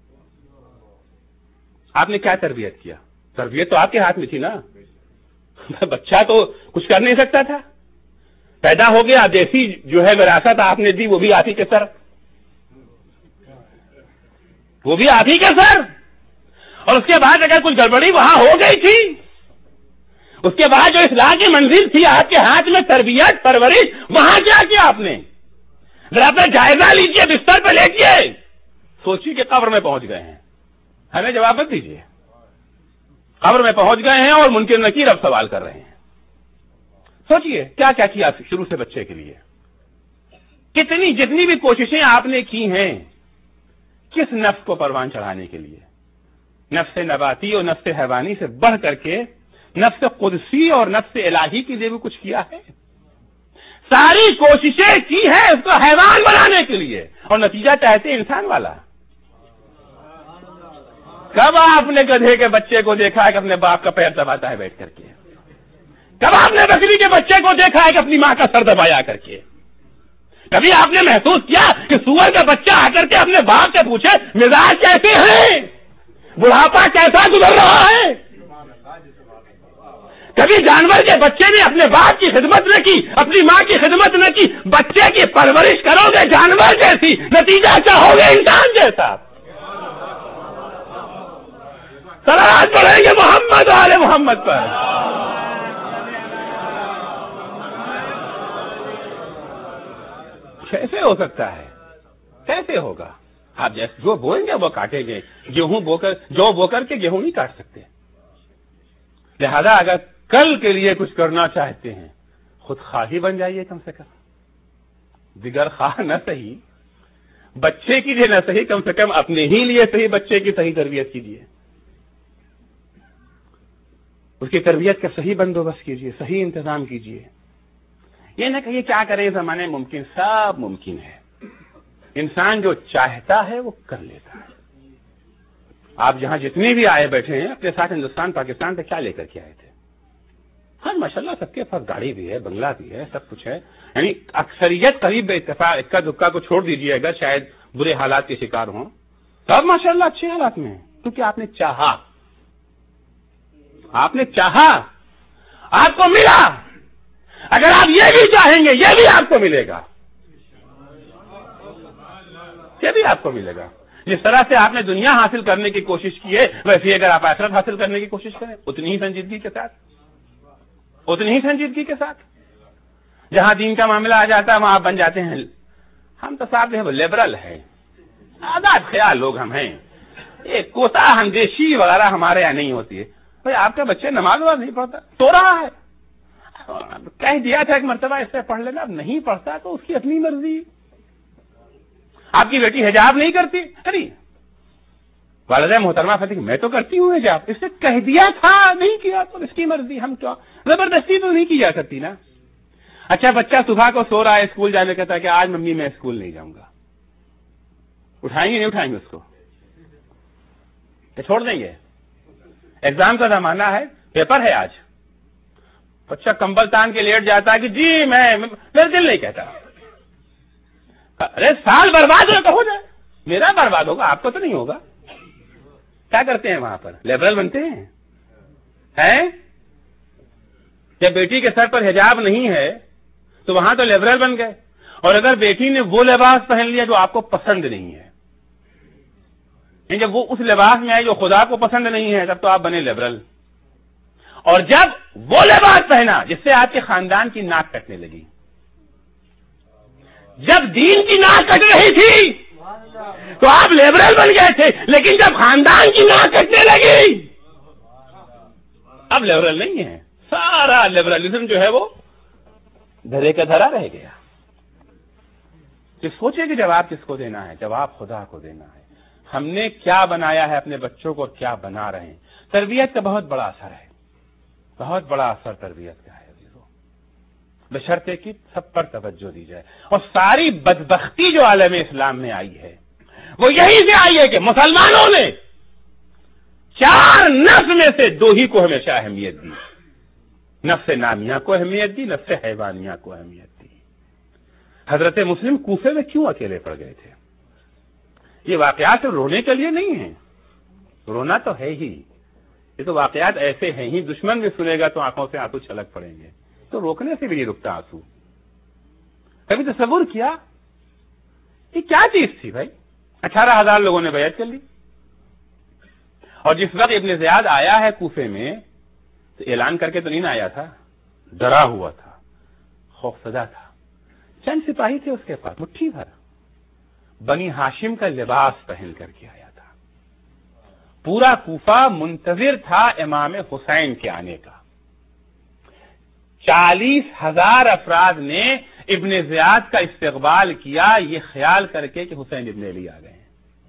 S1: آپ نے کیا تربیت کیا؟ تربیت تو آپ کے ہاتھ میں تھی نا. بچہ تو کچھ کر نہیں سکتا تھا, پیدا ہو گیا, دیسی جو ہے وراثت آپ نے دی, وہ بھی آپ ہی کے سر وہ بھی آپ ہی کے سر اور اس کے بعد اگر کچھ گڑبڑی وہاں ہو گئی تھی, اس کے بعد جو اصلاح کی منزل تھی آپ کے ہاتھ میں, تربیت پرورش, وہاں کیا کیا آپ نے؟ ذرا اپنا جائزہ لیجئے, بستر پہ لیٹیے, سوچیے کہ قبر میں پہنچ گئے ہیں. ہمیں جواب مت دیجیے. قبر میں پہنچ گئے ہیں اور منکر نکیر اب سوال کر رہے ہیں. سوچیے کیا کیا کیا شروع سے بچے کے لیے, کتنی جتنی بھی کوششیں آپ نے کی ہیں کس نفس کو پروان چڑھانے کے لیے. نفس نباتی اور نفس حیوانی سے بڑھ کر کے نفس قدسی اور نفس الہی کے لیے بھی کچھ کیا ہے. ساری کوششیں کی ہیں اس کو حیوان بنانے کے لیے اور نتیجہ چاہتے انسان والا. کب آپ نے گدھے کے بچے کو دیکھا ہے کہ اپنے باپ کا پیر دباتا ہے بیٹھ کر کے؟ کب آپ نے بکری کے بچے کو دیکھا ہے کہ اپنی ماں کا سر دبایا کر کے؟ کبھی آپ نے محسوس کیا کہ سور کا بچہ آ کر کے اپنے باپ سے پوچھے مزاج کیسے ہیں, بڑھاپا کیسا گزر رہا ہے؟ کبھی جانور کے بچے نے اپنے باپ کی خدمت نہ کی, اپنی ماں کی خدمت نہ کی. بچے کی پرورش کرو گے جانور جیسی, نتیجہ کیا ہوگا؟ انسان جیسا. صلوات پڑھیں گے محمد آل محمد پر. کیسے ہو سکتا ہے؟ کیسے ہوگا؟ آپ جیسے جو بوئیں گے وہ کاٹیں گے. گیہوں بو کر جو بو کر کے گیہوں نہیں کاٹ سکتے. لہذا اگر کل کے لیے کچھ کرنا چاہتے ہیں خود خواہی بن جائیے, کم سے کم دیگر خواہ نہ صحیح, بچے کی لیے نہ صحیح, کم سے کم اپنے ہی لیے صحیح بچے کی صحیح تربیت کیجیے, اس کی تربیت کا صحیح بندوبست کیجیے, صحیح انتظام کیجیے. یہ نہ کہیے کیا کرے زمانے ممکن, سب ممکن ہے. انسان جو چاہتا ہے وہ کر لیتا ہے. آپ جہاں جتنے بھی آئے بیٹھے ہیں اپنے ساتھ ہندوستان پاکستان سے کیا لے کر کے آئے تھے؟ ہاں ماشاءاللہ سب کے پاس گاڑی بھی ہے, بنگلہ بھی ہے, سب کچھ ہے. یعنی اکثریت قریب بے اتفاق اکا دکا کو چھوڑ دیجیے اگر شاید برے حالات کے شکار ہوں, تب ماشاءاللہ اچھے حالات میں ہیں کیونکہ آپ نے چاہا, آپ نے چاہا, آپ کو ملا. اگر آپ یہ بھی چاہیں گے یہ بھی آپ کو ملے گا, یہ بھی آپ کو ملے گا. جس طرح سے آپ نے دنیا حاصل کرنے کی کوشش کی ہے ویسے ہی اگر آپ آخرت حاصل کرنے کی کوشش کریں اتنی ہی سنجیدگی کے ساتھ, اتنی ہی سنجیدگی کے ساتھ. جہاں دین کا معاملہ آ جاتا ہے وہاں آپ بن جاتے ہیں ہم تو صاحب جو ہے لبرل ہے, آزاد خیال لوگ ہم ہیں, یہ کوتا اندیشی وغیرہ ہمارے یہاں نہیں ہوتی ہے. بھائی آپ کا بچہ نماز وماز نہیں پڑھتا, سو رہا ہے,
S2: کہہ دیا تھا ایک مرتبہ اس سے پڑھ لینا، اب نہیں پڑھتا تو اس کی اپنی مرضی. آپ کی بیٹی حجاب نہیں کرتی، ارے والدہ محترمہ فتح میں تو کرتی ہوں حجاب، اس نے کہہ دیا تھا نہیں کیا تو اس کی مرضی، ہم کیا زبردستی تو نہیں کی جا سکتی نا. اچھا بچہ صبح کو سو رہا ہے، اسکول جانے کہتا ہے کہ آج ممی میں اسکول نہیں جاؤں گا، اٹھائیں گے نہیں اٹھائیں گے اس کو کہ چھوڑ دیں گے؟ ایگزام کا زمانہ ہے، پیپر ہے آج، بچہ کمبل تان کے لیٹ جاتا ہے کہ جی میں میرا دل نہیں کہتا. ارے سال برباد ہو تو ہو جائے، میرا برباد ہوگا آپ کو تو نہیں ہوگا. کیا کرتے ہیں وہاں پر؟ لبرل بنتے ہیں ہیں جب بیٹی کے سر پر حجاب نہیں ہے تو وہاں تو لبرل بن گئے، اور اگر بیٹی نے وہ لباس پہن لیا جو آپ کو پسند نہیں ہے، جب وہ اس لباس میں آئے جو خدا کو پسند نہیں ہے، تب تو آپ بنے لبرل. اور جب وہ لباس پہنا جس سے آپ کے خاندان کی ناک کٹنے لگی، جب دین کی ناک کٹ رہی تھی تو آپ لبرل بن گئے تھے، لیکن جب خاندان کی ناک کٹنے لگی اب لبرل نہیں ہے. سارا لبرلزم جو ہے وہ دھرے کا دھرا رہ گیا. کہ سوچے کہ جواب کس کو دینا ہے؟ جواب خدا کو دینا ہے. ہم نے کیا بنایا ہے اپنے بچوں کو، کیا بنا رہے ہیں؟ تربیت کا بہت بڑا اثر ہے، بہت بڑا اثر تربیت کا ہے بشرطے کی سب پر توجہ دی جائے. اور ساری بدبختی جو عالم اسلام میں آئی ہے وہ یہی سے آئی ہے کہ مسلمانوں نے چار نفس میں سے دو ہی کو ہمیشہ اہمیت دی، نفس نامیہ کو اہمیت دی، نفس حیوانیہ کو اہمیت دی. حضرت مسلم کوفے میں کیوں اکیلے پڑ گئے تھے؟ یہ واقعات رونے کے لیے نہیں ہیں، رونا تو ہے ہی، یہ تو واقعات ایسے ہیں ہی، دشمن بھی سنے گا تو آنکھوں سے آنسو چھلک پڑیں گے، تو روکنے سے بھی نہیں رکتا آنسو. کبھی تصور کیا یہ کیا چیز تھی بھائی؟ اٹھارہ ہزار لوگوں نے بیعت کر لی، اور جس وقت ابن زیاد آیا ہے کوفے میں تو اعلان کر کے تو نہیں آیا تھا، ڈرا ہوا تھا، خوف زدہ تھا. چند سپاہی تھے اس کے پاس، مٹھی بھر، بنی ہاشم کا لباس پہن کر کے آیا تھا. پورا کوفہ منتظر تھا امام حسین کے آنے کا. چالیس ہزار افراد نے ابن زیاد کا استقبال کیا یہ خیال کر کے کہ حسین ابن علی آ گئے ہیں.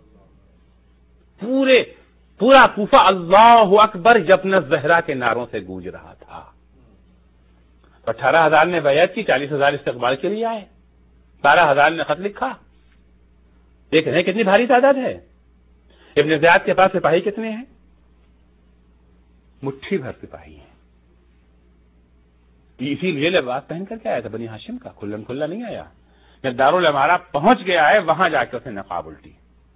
S2: پورے پورا کوفہ اللہ اکبر جبن الزہرا کے نعروں سے گونج رہا تھا. اٹھارہ ہزار نے بیعت کی، چالیس ہزار استقبال کے لیے آئے، بارہ ہزار نے خط لکھا. دیکھ رہے ہیں کتنی بھاری تعداد ہے. ابن زیاد کے پاس سپاہی کتنے ہیں؟ مٹھی بھر سپاہی ہیں. اسی لیے لباس پہن کر کے آیا تھا بنی ہاشم کا، کھلم کھلا نہیں آیا. جب دارالامارہ پہنچ گیا ہے وہاں جا کے اسے نقاب الٹی،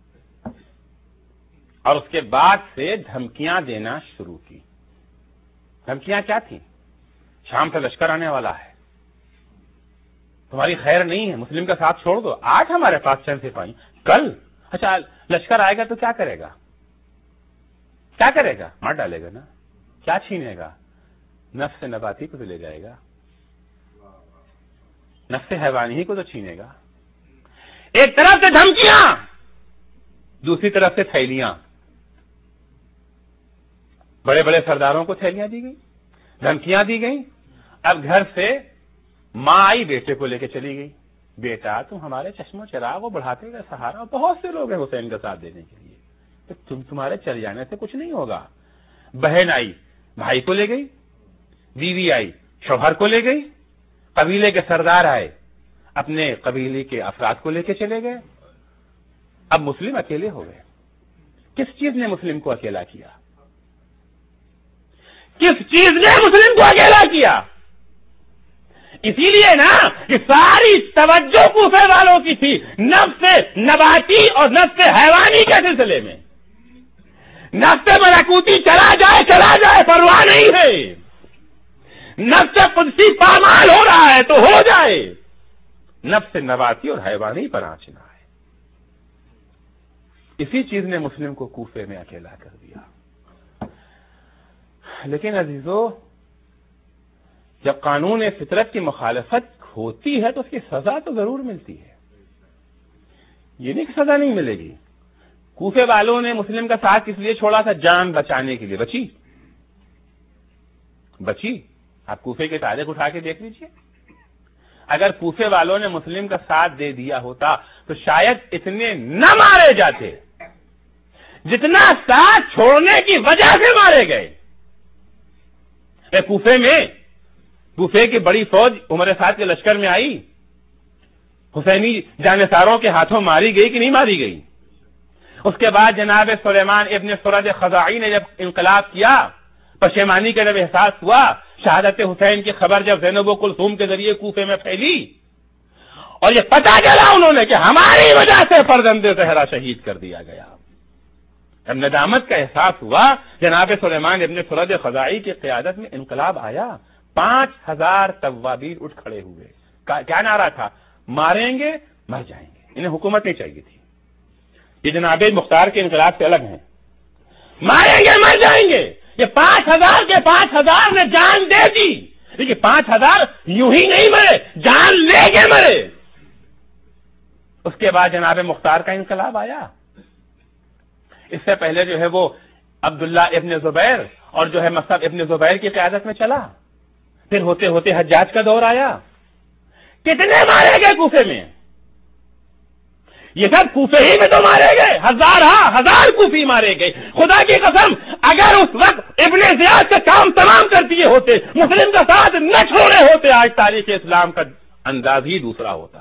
S2: اور اس کے بعد سے دھمکیاں دینا شروع کی. دھمکیاں کیا تھیں؟ شام سے لشکر آنے والا ہے، تمہاری خیر نہیں ہے، مسلم کا ساتھ چھوڑ دو. آج ہمارے پاس چند سپاہی، کل اچھا لشکر آئے گا تو کیا کرے گا؟ کیا کرے گا؟ مار ڈالے گا نا. کیا چھینے گا؟ نفس نباتی کو تو لے جائے گا، نفس حیوانی ہی کو تو چھینے گا. ایک طرف سے دھمکیاں، دوسری طرف سے تھیلیاں. بڑے بڑے سرداروں کو تھیلیاں دی گئی، دھمکیاں دی گئی. اب گھر سے ماں آئی، بیٹے کو لے کے چلی گئی، بیٹا تم ہمارے چشم و چراغ وہ بڑھاتے گا سہارا، بہت سے لوگ ہیں حسین کا ساتھ دینے کے لیے، تو تم تمہارے چل جانے سے کچھ نہیں ہوگا. بہن آئی، بھائی کو لے گئی، بیوی آئی، شوہر کو لے گئی، قبیلے کے سردار آئے، اپنے قبیلے کے افراد کو لے کے چلے گئے. اب مسلم اکیلے ہو گئے. کس چیز نے مسلم کو اکیلا کیا؟ کس چیز نے مسلم کو اکیلا کیا؟ اسی لیے نا کہ ساری توجہ کوفے والوں کی تھی نفس نباتی اور نفس حیوانی کے سلسلے میں. نفس ملکوتی چلا جائے چلا جائے پرواہ نہیں ہے، نفس قدسی پامال ہو رہا ہے تو ہو جائے، نفس نباتی اور حیوانی پر آنچنا ہے. اسی چیز نے مسلم کو کوفے میں اکیلا کر دیا. لیکن عزیزو، جب قانون فطرت کی مخالفت ہوتی ہے تو اس کی سزا تو ضرور ملتی ہے، یہ نہیں کہ سزا نہیں ملے گی. کوفے والوں نے مسلم کا ساتھ کس لیے چھوڑا تھا؟ جان بچانے کے لیے. بچی بچی
S1: آپ کوفے کے تاریخ اٹھا کے دیکھ لیجیے. اگر کوفے والوں نے مسلم کا ساتھ دے دیا ہوتا تو شاید اتنے نہ مارے جاتے جتنا ساتھ چھوڑنے کی وجہ سے مارے گئے. کوفے میں کوفے کی بڑی فوج عمر سعد کے لشکر میں آئی، حسینی جانثاروں کے ہاتھوں ماری گئی کہ نہیں ماری گئی؟ اس کے بعد جناب سلیمان ابن سرد خزاعی نے جب انقلاب کیا، پشیمانی کا جب احساس ہوا، شہادت حسین کی خبر جب زینب و کلثوم کے ذریعے کوفے میں پھیلی اور یہ پتہ چلا انہوں نے کہ ہماری وجہ سے فرزند زہرا شہید کر دیا گیا، جب ندامت کا احساس ہوا، جناب سلیمان ابن سرد خزاعی کی قیادت میں انقلاب آیا. پانچ ہزار توابین اٹھ کھڑے ہوئے. کیا نعرہ تھا؟ ماریں گے مر جائیں گے. انہیں حکومت نہیں چاہیے تھی. یہ جناب مختار کے انقلاب سے الگ ہیں. ماریں گے مر جائیں گے. یہ پانچ ہزار کے پانچ ہزار نے جان دے دی، لیکن پانچ ہزار یوں ہی نہیں مرے، جان لے کے مرے. اس کے بعد جناب مختار کا انقلاب آیا. اس سے پہلے جو ہے وہ عبداللہ ابن زبیر اور جو ہے مصعب ابن زبیر کی قیادت میں چلا. پھر ہوتے ہوتے حجاج کا دور آیا. کتنے مارے گئے کوفے میں؟ یہ سب کوفے ہی میں تو مارے گئے. ہزار ہاں ہزار کوفی مارے گئے. خدا کی قسم اگر اس وقت ابن زیاد سے کام تمام کر دیے ہوتے، مسلم کا ساتھ نہ چھوڑے ہوتے، آج تاریخ اسلام کا انداز ہی دوسرا ہوتا.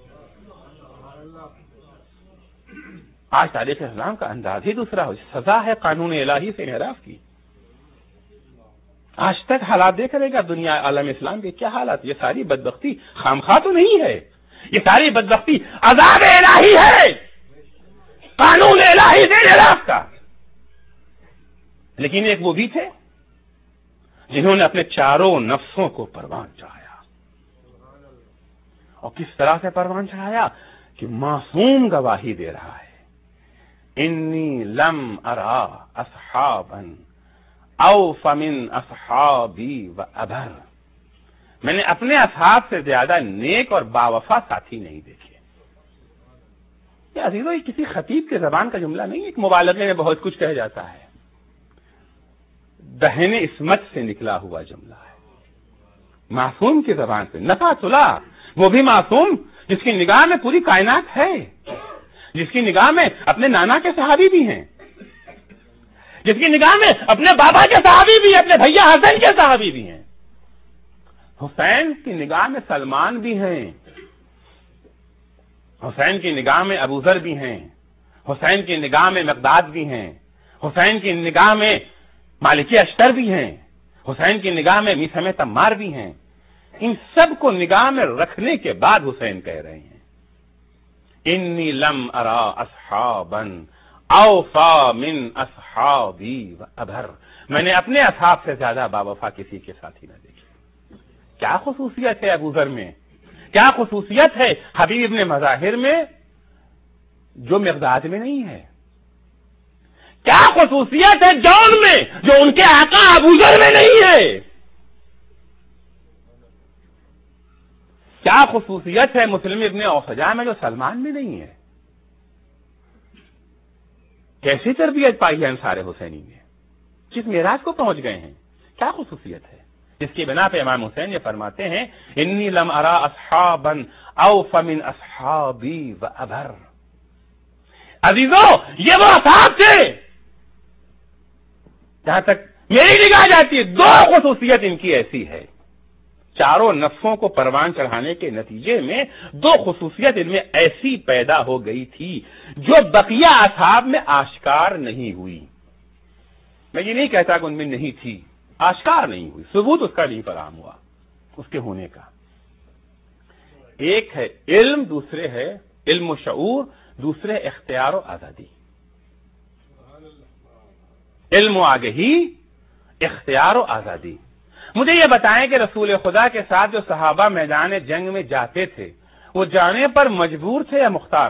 S1: آج تاریخ اسلام کا انداز ہی دوسرا ہو. سزا ہے قانون الہی سے انحراف کی. آج تک حالات دیکھ رہے گا دنیا عالم اسلام کے کیا حالات. یہ ساری بدبختی خامخواہ تو نہیں ہے، یہ ساری بدبختی عذاب الہی ہے، قانون الہی سے انحراف کا. لیکن ایک وہ بھی تھے جنہوں نے اپنے چاروں نفسوں کو پروان چڑھایا. اور کس طرح سے پروان چڑھایا کہ معصوم گواہی دے رہا ہے. انی لم ارا اصحابا اوف من اصحابی و ابر. میں نے اپنے اصحاب سے زیادہ نیک اور باوفا ساتھی نہیں دیکھے. یہ عزیزو یہ کسی خطیب کے زبان کا جملہ نہیں، ایک مبالغے میں بہت کچھ کہہ جاتا ہے. دہن عصمت سے نکلا ہوا جملہ ہے، معصوم کی زبان سے. نفع صلح، وہ بھی معصوم جس کی نگاہ میں پوری کائنات ہے، جس کی نگاہ میں اپنے نانا کے صحابی بھی ہیں، جس کی نگاہ میں اپنے بابا کے صحابی بھی ہیں، اپنے بھیا حسن کے صحابی بھی ہیں. حسین کی نگاہ میں سلمان بھی ہیں، حسین کی نگاہ میں ابو ذر بھی ہیں، حسین کی نگاہ میں مقداد بھی ہیں، حسین کی نگاہ میں مالک اشتر بھی ہیں، حسین کی نگاہ میں میثم تمار بھی ہیں. ان سب کو نگاہ میں رکھنے کے بعد حسین کہہ رہے ہیں انی لم ارا اصحابا اوفا من اصحابی و ابر. میں نے اپنے اصحاب سے زیادہ باوفا کسی کے ساتھی نہ دیکھے. کیا خصوصیت ہے ابو ذر میں، کیا خصوصیت ہے حبیب ابن مظاہر میں جو مقداد میں نہیں ہے؟ کیا خصوصیت ہے جون میں جو ان کے آقا ابو ذر میں نہیں ہے؟ کیا خصوصیت ہے مسلم ابن اوسجا میں جو سلمان میں نہیں ہے؟ کیسی تربیت پائی ہے انصار حسینی نے، کس معراج کو پہنچ گئے ہیں؟ کیا خصوصیت ہے جس کی بنا پہ امام حسین یہ فرماتے ہیں انی لم ارا اصحابا اوف من اصحابی و ابر. عزیزو یہ وہ اصحاب تھے جہاں تک میری نگاہ جاتی ہے. دو خصوصیت ان کی ایسی ہے، چاروں نفسوں کو پروان چڑھانے کے نتیجے میں دو خصوصیت ان میں ایسی پیدا ہو گئی تھی جو بقیہ اصحاب میں آشکار نہیں ہوئی. میں یہ نہیں کہتا کہ ان میں نہیں تھی، آشکار نہیں ہوئی، ثبوت اس کا نہیں فراہم ہوا اس کے ہونے کا. ایک ہے علم، دوسرے ہے علم و شعور، دوسرے اختیار و آزادی. علم و آگہی، اختیار و آزادی. مجھے یہ بتائیں کہ رسول خدا کے ساتھ جو صحابہ میدان جنگ میں جاتے تھے وہ جانے پر مجبور تھے یا مختار؟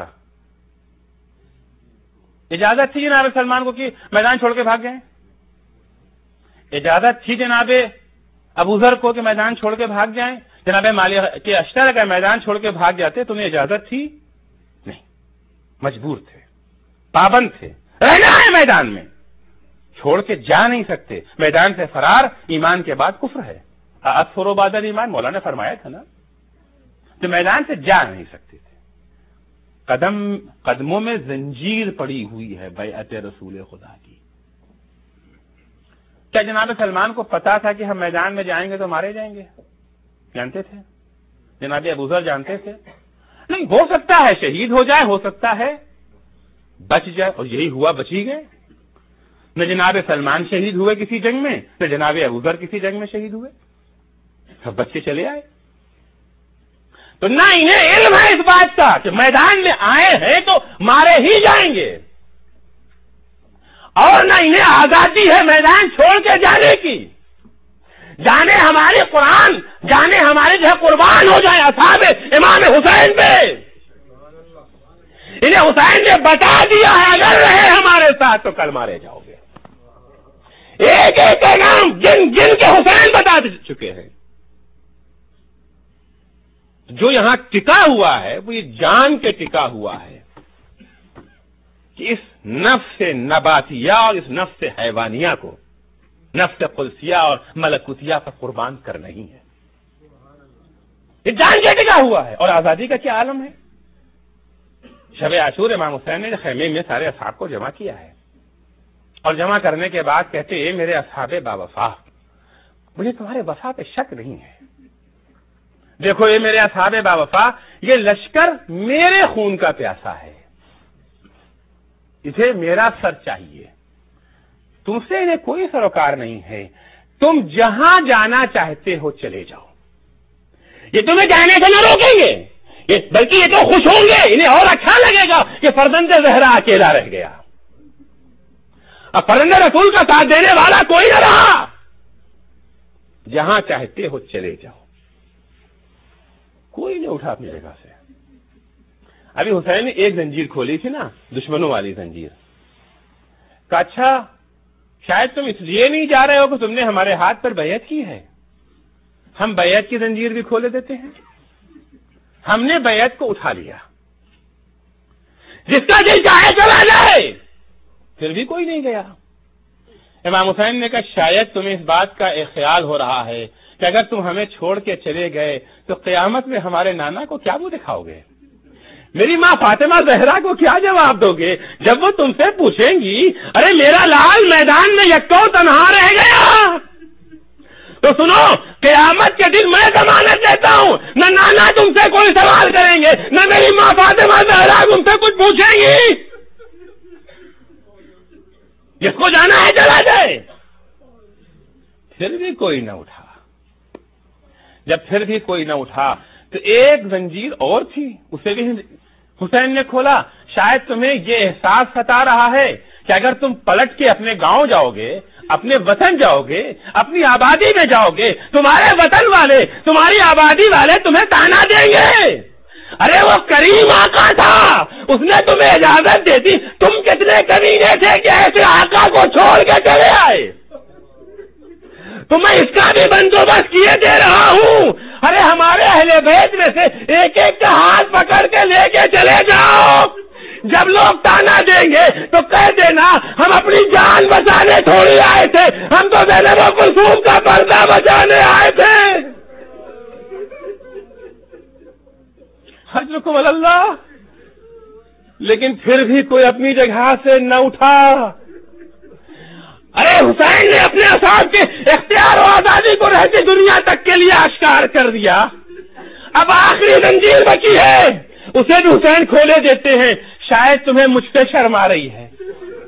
S1: اجازت تھی جناب سلمان کو کہ میدان چھوڑ کے بھاگ جائیں؟ اجازت تھی جناب ابو ذر کو کہ میدان چھوڑ کے بھاگ جائیں؟ جناب مالک کے اشتر اگر میدان چھوڑ کے بھاگ جاتے تو انہیں اجازت تھی؟ نہیں، مجبور تھے، پابند تھے، رہنا ہے میدان میں، چھوڑ کے جا نہیں سکتے. میدان سے فرار ایمان کے بعد کفر ہے.
S2: اکثر و بعد ایمان مولا نے فرمایا تھا نا، تو میدان سے جا نہیں سکتے تھے، قدم قدموں میں زنجیر پڑی ہوئی ہے بیعت رسول خدا کی۔ کیا جناب سلمان کو پتا تھا کہ ہم میدان میں جائیں گے تو مارے جائیں گے؟ جانتے تھے؟ جناب ابو ذر جانتے تھے؟ نہیں، ہو سکتا ہے شہید ہو جائے، ہو سکتا ہے بچ جائے، اور یہی ہوا، بچی گئے۔ نہ جناب سلمان شہید ہوئے کسی جنگ میں، نہ جناب ابو ذر کسی جنگ میں شہید ہوئے، سب بچ کے چلے آئے۔ تو نہ انہیں علم ہے اس بات کا کہ میدان میں آئے ہیں تو مارے ہی جائیں گے، اور نہ انہیں آزادی ہے میدان چھوڑ کے جانے کی۔ جانے ہمارے قرآن، جانے ہمارے جو ہے قربان ہو جائے اصحاب امام حسین پہ۔ انہیں حسین نے بتا دیا ہے اگر رہے ہمارے ساتھ تو کل مارے جاؤ گے۔ ایک ایک کا نام جن جن کے حسین بتا چکے ہیں۔ جو یہاں ٹکا ہوا ہے وہ یہ جان کے ٹکا ہوا ہے کہ اس نفس نباتیہ اور اس نفس حیوانیہ کو، نفس قدسیہ اور ملکوتیہ پر قربان کرنا ہی ہے۔ یہ جان کے ٹکا ہوا ہے۔ اور آزادی کا کیا عالم ہے؟ شب عاشور امام حسین نے خیمے میں سارے اصحاب کو جمع کیا ہے، اور جمع کرنے کے بعد کہتے اے میرے اصحاب باوفا، مجھے تمہارے وفا پہ شک نہیں ہے۔ دیکھو یہ میرے اصحاب باوفا، یہ لشکر میرے خون کا پیاسا ہے، اسے میرا سر چاہیے، تم سے انہیں کوئی سروکار نہیں ہے، تم جہاں جانا چاہتے ہو چلے جاؤ، یہ تمہیں جانے سے نہ روکیں گے، بلکہ یہ تو خوش ہوں گے، انہیں اور اچھا لگے گا کہ فرزند زہرا اکیلا رہ گیا، اب فرزند رسول کا ساتھ دینے والا کوئی نہ رہا، جہاں چاہتے ہو چلے جاؤ۔ کوئی نہیں اٹھا اپنی جگہ سے۔ ابھی حسین نے ایک زنجیر کھولی تھی نا، دشمنوں والی زنجیر، کہا اچھا شاید تم اس لیے نہیں جا رہے ہو کہ تم نے ہمارے ہاتھ پر بیعت کی ہے، ہم بیعت کی زنجیر بھی کھولے دیتے ہیں۔ ہم نے بیعت کو اٹھا لیا، جس کا دل چاہے چلا جائے، پھر بھی کوئی نہیں گیا۔ امام حسین نے کہا شاید تمہیں اس بات کا ایک خیال ہو رہا ہے کہ اگر تم ہمیں چھوڑ کے چلے گئے تو قیامت میں ہمارے نانا کو کیا وہ دکھاؤ گے، میری ماں فاطمہ زہرا کو کیا جواب دو گے جب وہ تم سے پوچھیں گی ارے میرا لال میدان میں یکو تنہا رہ گیا؟ تو سنو، قیامت کے دن میں ضمانت دیتا ہوں، نہ نانا تم سے کوئی سوال کریں گے، نہ میری ماں فاطمہ زہرا تم سے کچھ پوچھیں گی، جس کو جانا ہے چلا جائے۔ پھر بھی کوئی نہ اٹھا۔ جب پھر بھی کوئی نہ اٹھا تو ایک زنجیر اور تھی، اسے بھی حسین نے کھولا۔ شاید تمہیں یہ احساس ستا رہا ہے کہ اگر تم پلٹ کے اپنے گاؤں جاؤ گے، اپنے وطن جاؤ گے، اپنی آبادی میں جاؤ گے، تمہارے وطن والے، تمہاری آبادی والے تمہیں تانا دیں گے، ارے وہ کریم آقا تھا، اس نے تمہیں اجازت دے دی، تم کتنے کمینے تھے کہ ایسے آقا کو چھوڑ کے چلے آئے؟ تو میں اس کا بھی بندوبست کیے دے رہا ہوں، ارے ہمارے اہل بیت میں سے ایک ایک کا ہاتھ پکڑ کے لے کے چلے جاؤ، جب لوگ تانا دیں گے تو کہہ دینا ہم اپنی جان بچانے تھوڑی آئے تھے، ہم تو زینب و کلثوم کا پردہ بچانے آئے تھے۔ حجرکم اللہ۔ لیکن پھر بھی کوئی اپنی جگہ سے نہ اٹھا۔ ارے حسین نے اپنے اصحاب کے اختیار و آزادی کو رہتی دنیا تک کے لیے آشکار کر دیا، اب آخری زنجیر بچی ہے، اسے بھی حسین کھولے دیتے ہیں۔ شاید تمہیں مجھ پہ شرم آ رہی ہے،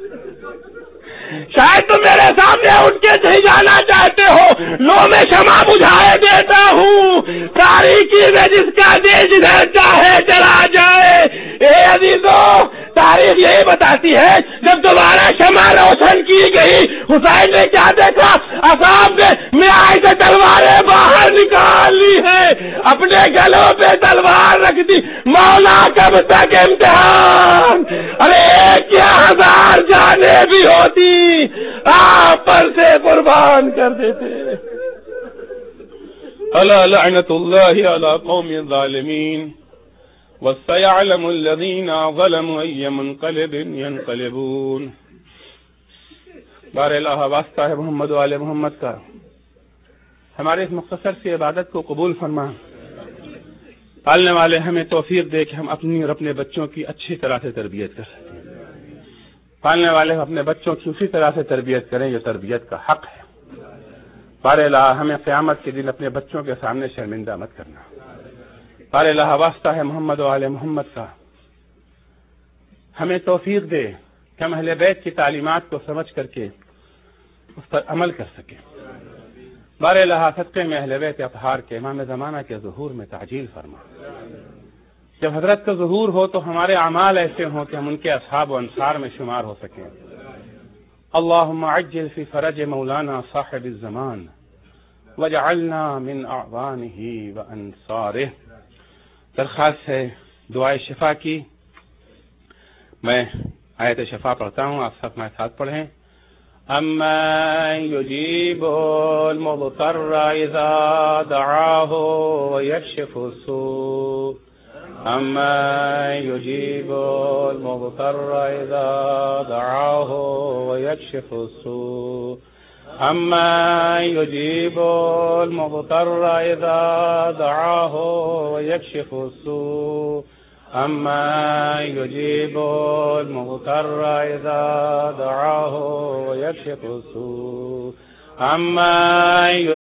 S2: شاید تم میرے سامنے اٹھ کے نہیں جانا چاہتے ہو، لو میں شمع بجھائے دیتا ہوں، تاریکی میں جس کا دل جدھر چاہے چلا جائے۔ اے عزیزو، تاریخ یہی بتاتی ہے جب دوبارہ شمع روشن کی گئی، حسین نے کیا دیکھا؟ اصحاب نے میائی سے تلواریں باہر نکال لی ہے، اپنے گلوں پہ تلوار رکھ دی، مولا کب تک امتحان؟ ارے ایک کیا ہزار جانیں بھی ہوتی آپ پر سے قربان کر دیتے۔ الا لعنت اللہ علی قوم الظالمین وسيعلم الذين ظلموا أي منقلب ينقلبون۔ بار الہ واسطہ ہے محمد والے محمد کا، ہمارے اس مختصر سی عبادت کو قبول فرما. پالنے والے ہمیں توفیق دے کہ ہم اپنی اور اپنے بچوں کی اچھی طرح سے تربیت کر سکیں. پالنے والے اپنے بچوں کی اسی طرح سے تربیت کریں جو تربیت کا حق ہے. بار الہ ہمیں قیامت کے دن اپنے بچوں کے سامنے شرمندہ مت کرنا. بار الہ واسطہ ہے محمد و آل محمد کا، ہمیں توفیق دے کہ ہم اہل بیت کی تعلیمات کو سمجھ کر کے اس پر عمل کر سکیں. بار الہ صدقے میں اہل بیت اطہار کے امام زمانہ کے ظہور میں تعجیل فرما. جب حضرت کا ظہور ہو تو ہمارے اعمال ایسے ہوں کہ ہم ان کے اصحاب و انصار میں شمار ہو سکیں. اللہم عجل فی فرج مولانا صاحب الزمان وجعلنا من اعوانہ و انصارہ. درخواست ہے دعائے شفا کی. میں آیت شفا پڑھتا ہوں، آپ سب میرے ساتھ پڑھیں. امن یجیب المضطر اذا دعاہ ویکشف السوء امن یجیب المضطر اذا دعاہ ویکشف السوء امن یجیب المضطر اذا دعاہ ویکشف السوء امن یجیب المضطر اذا دعاہ ویکشف السوء امن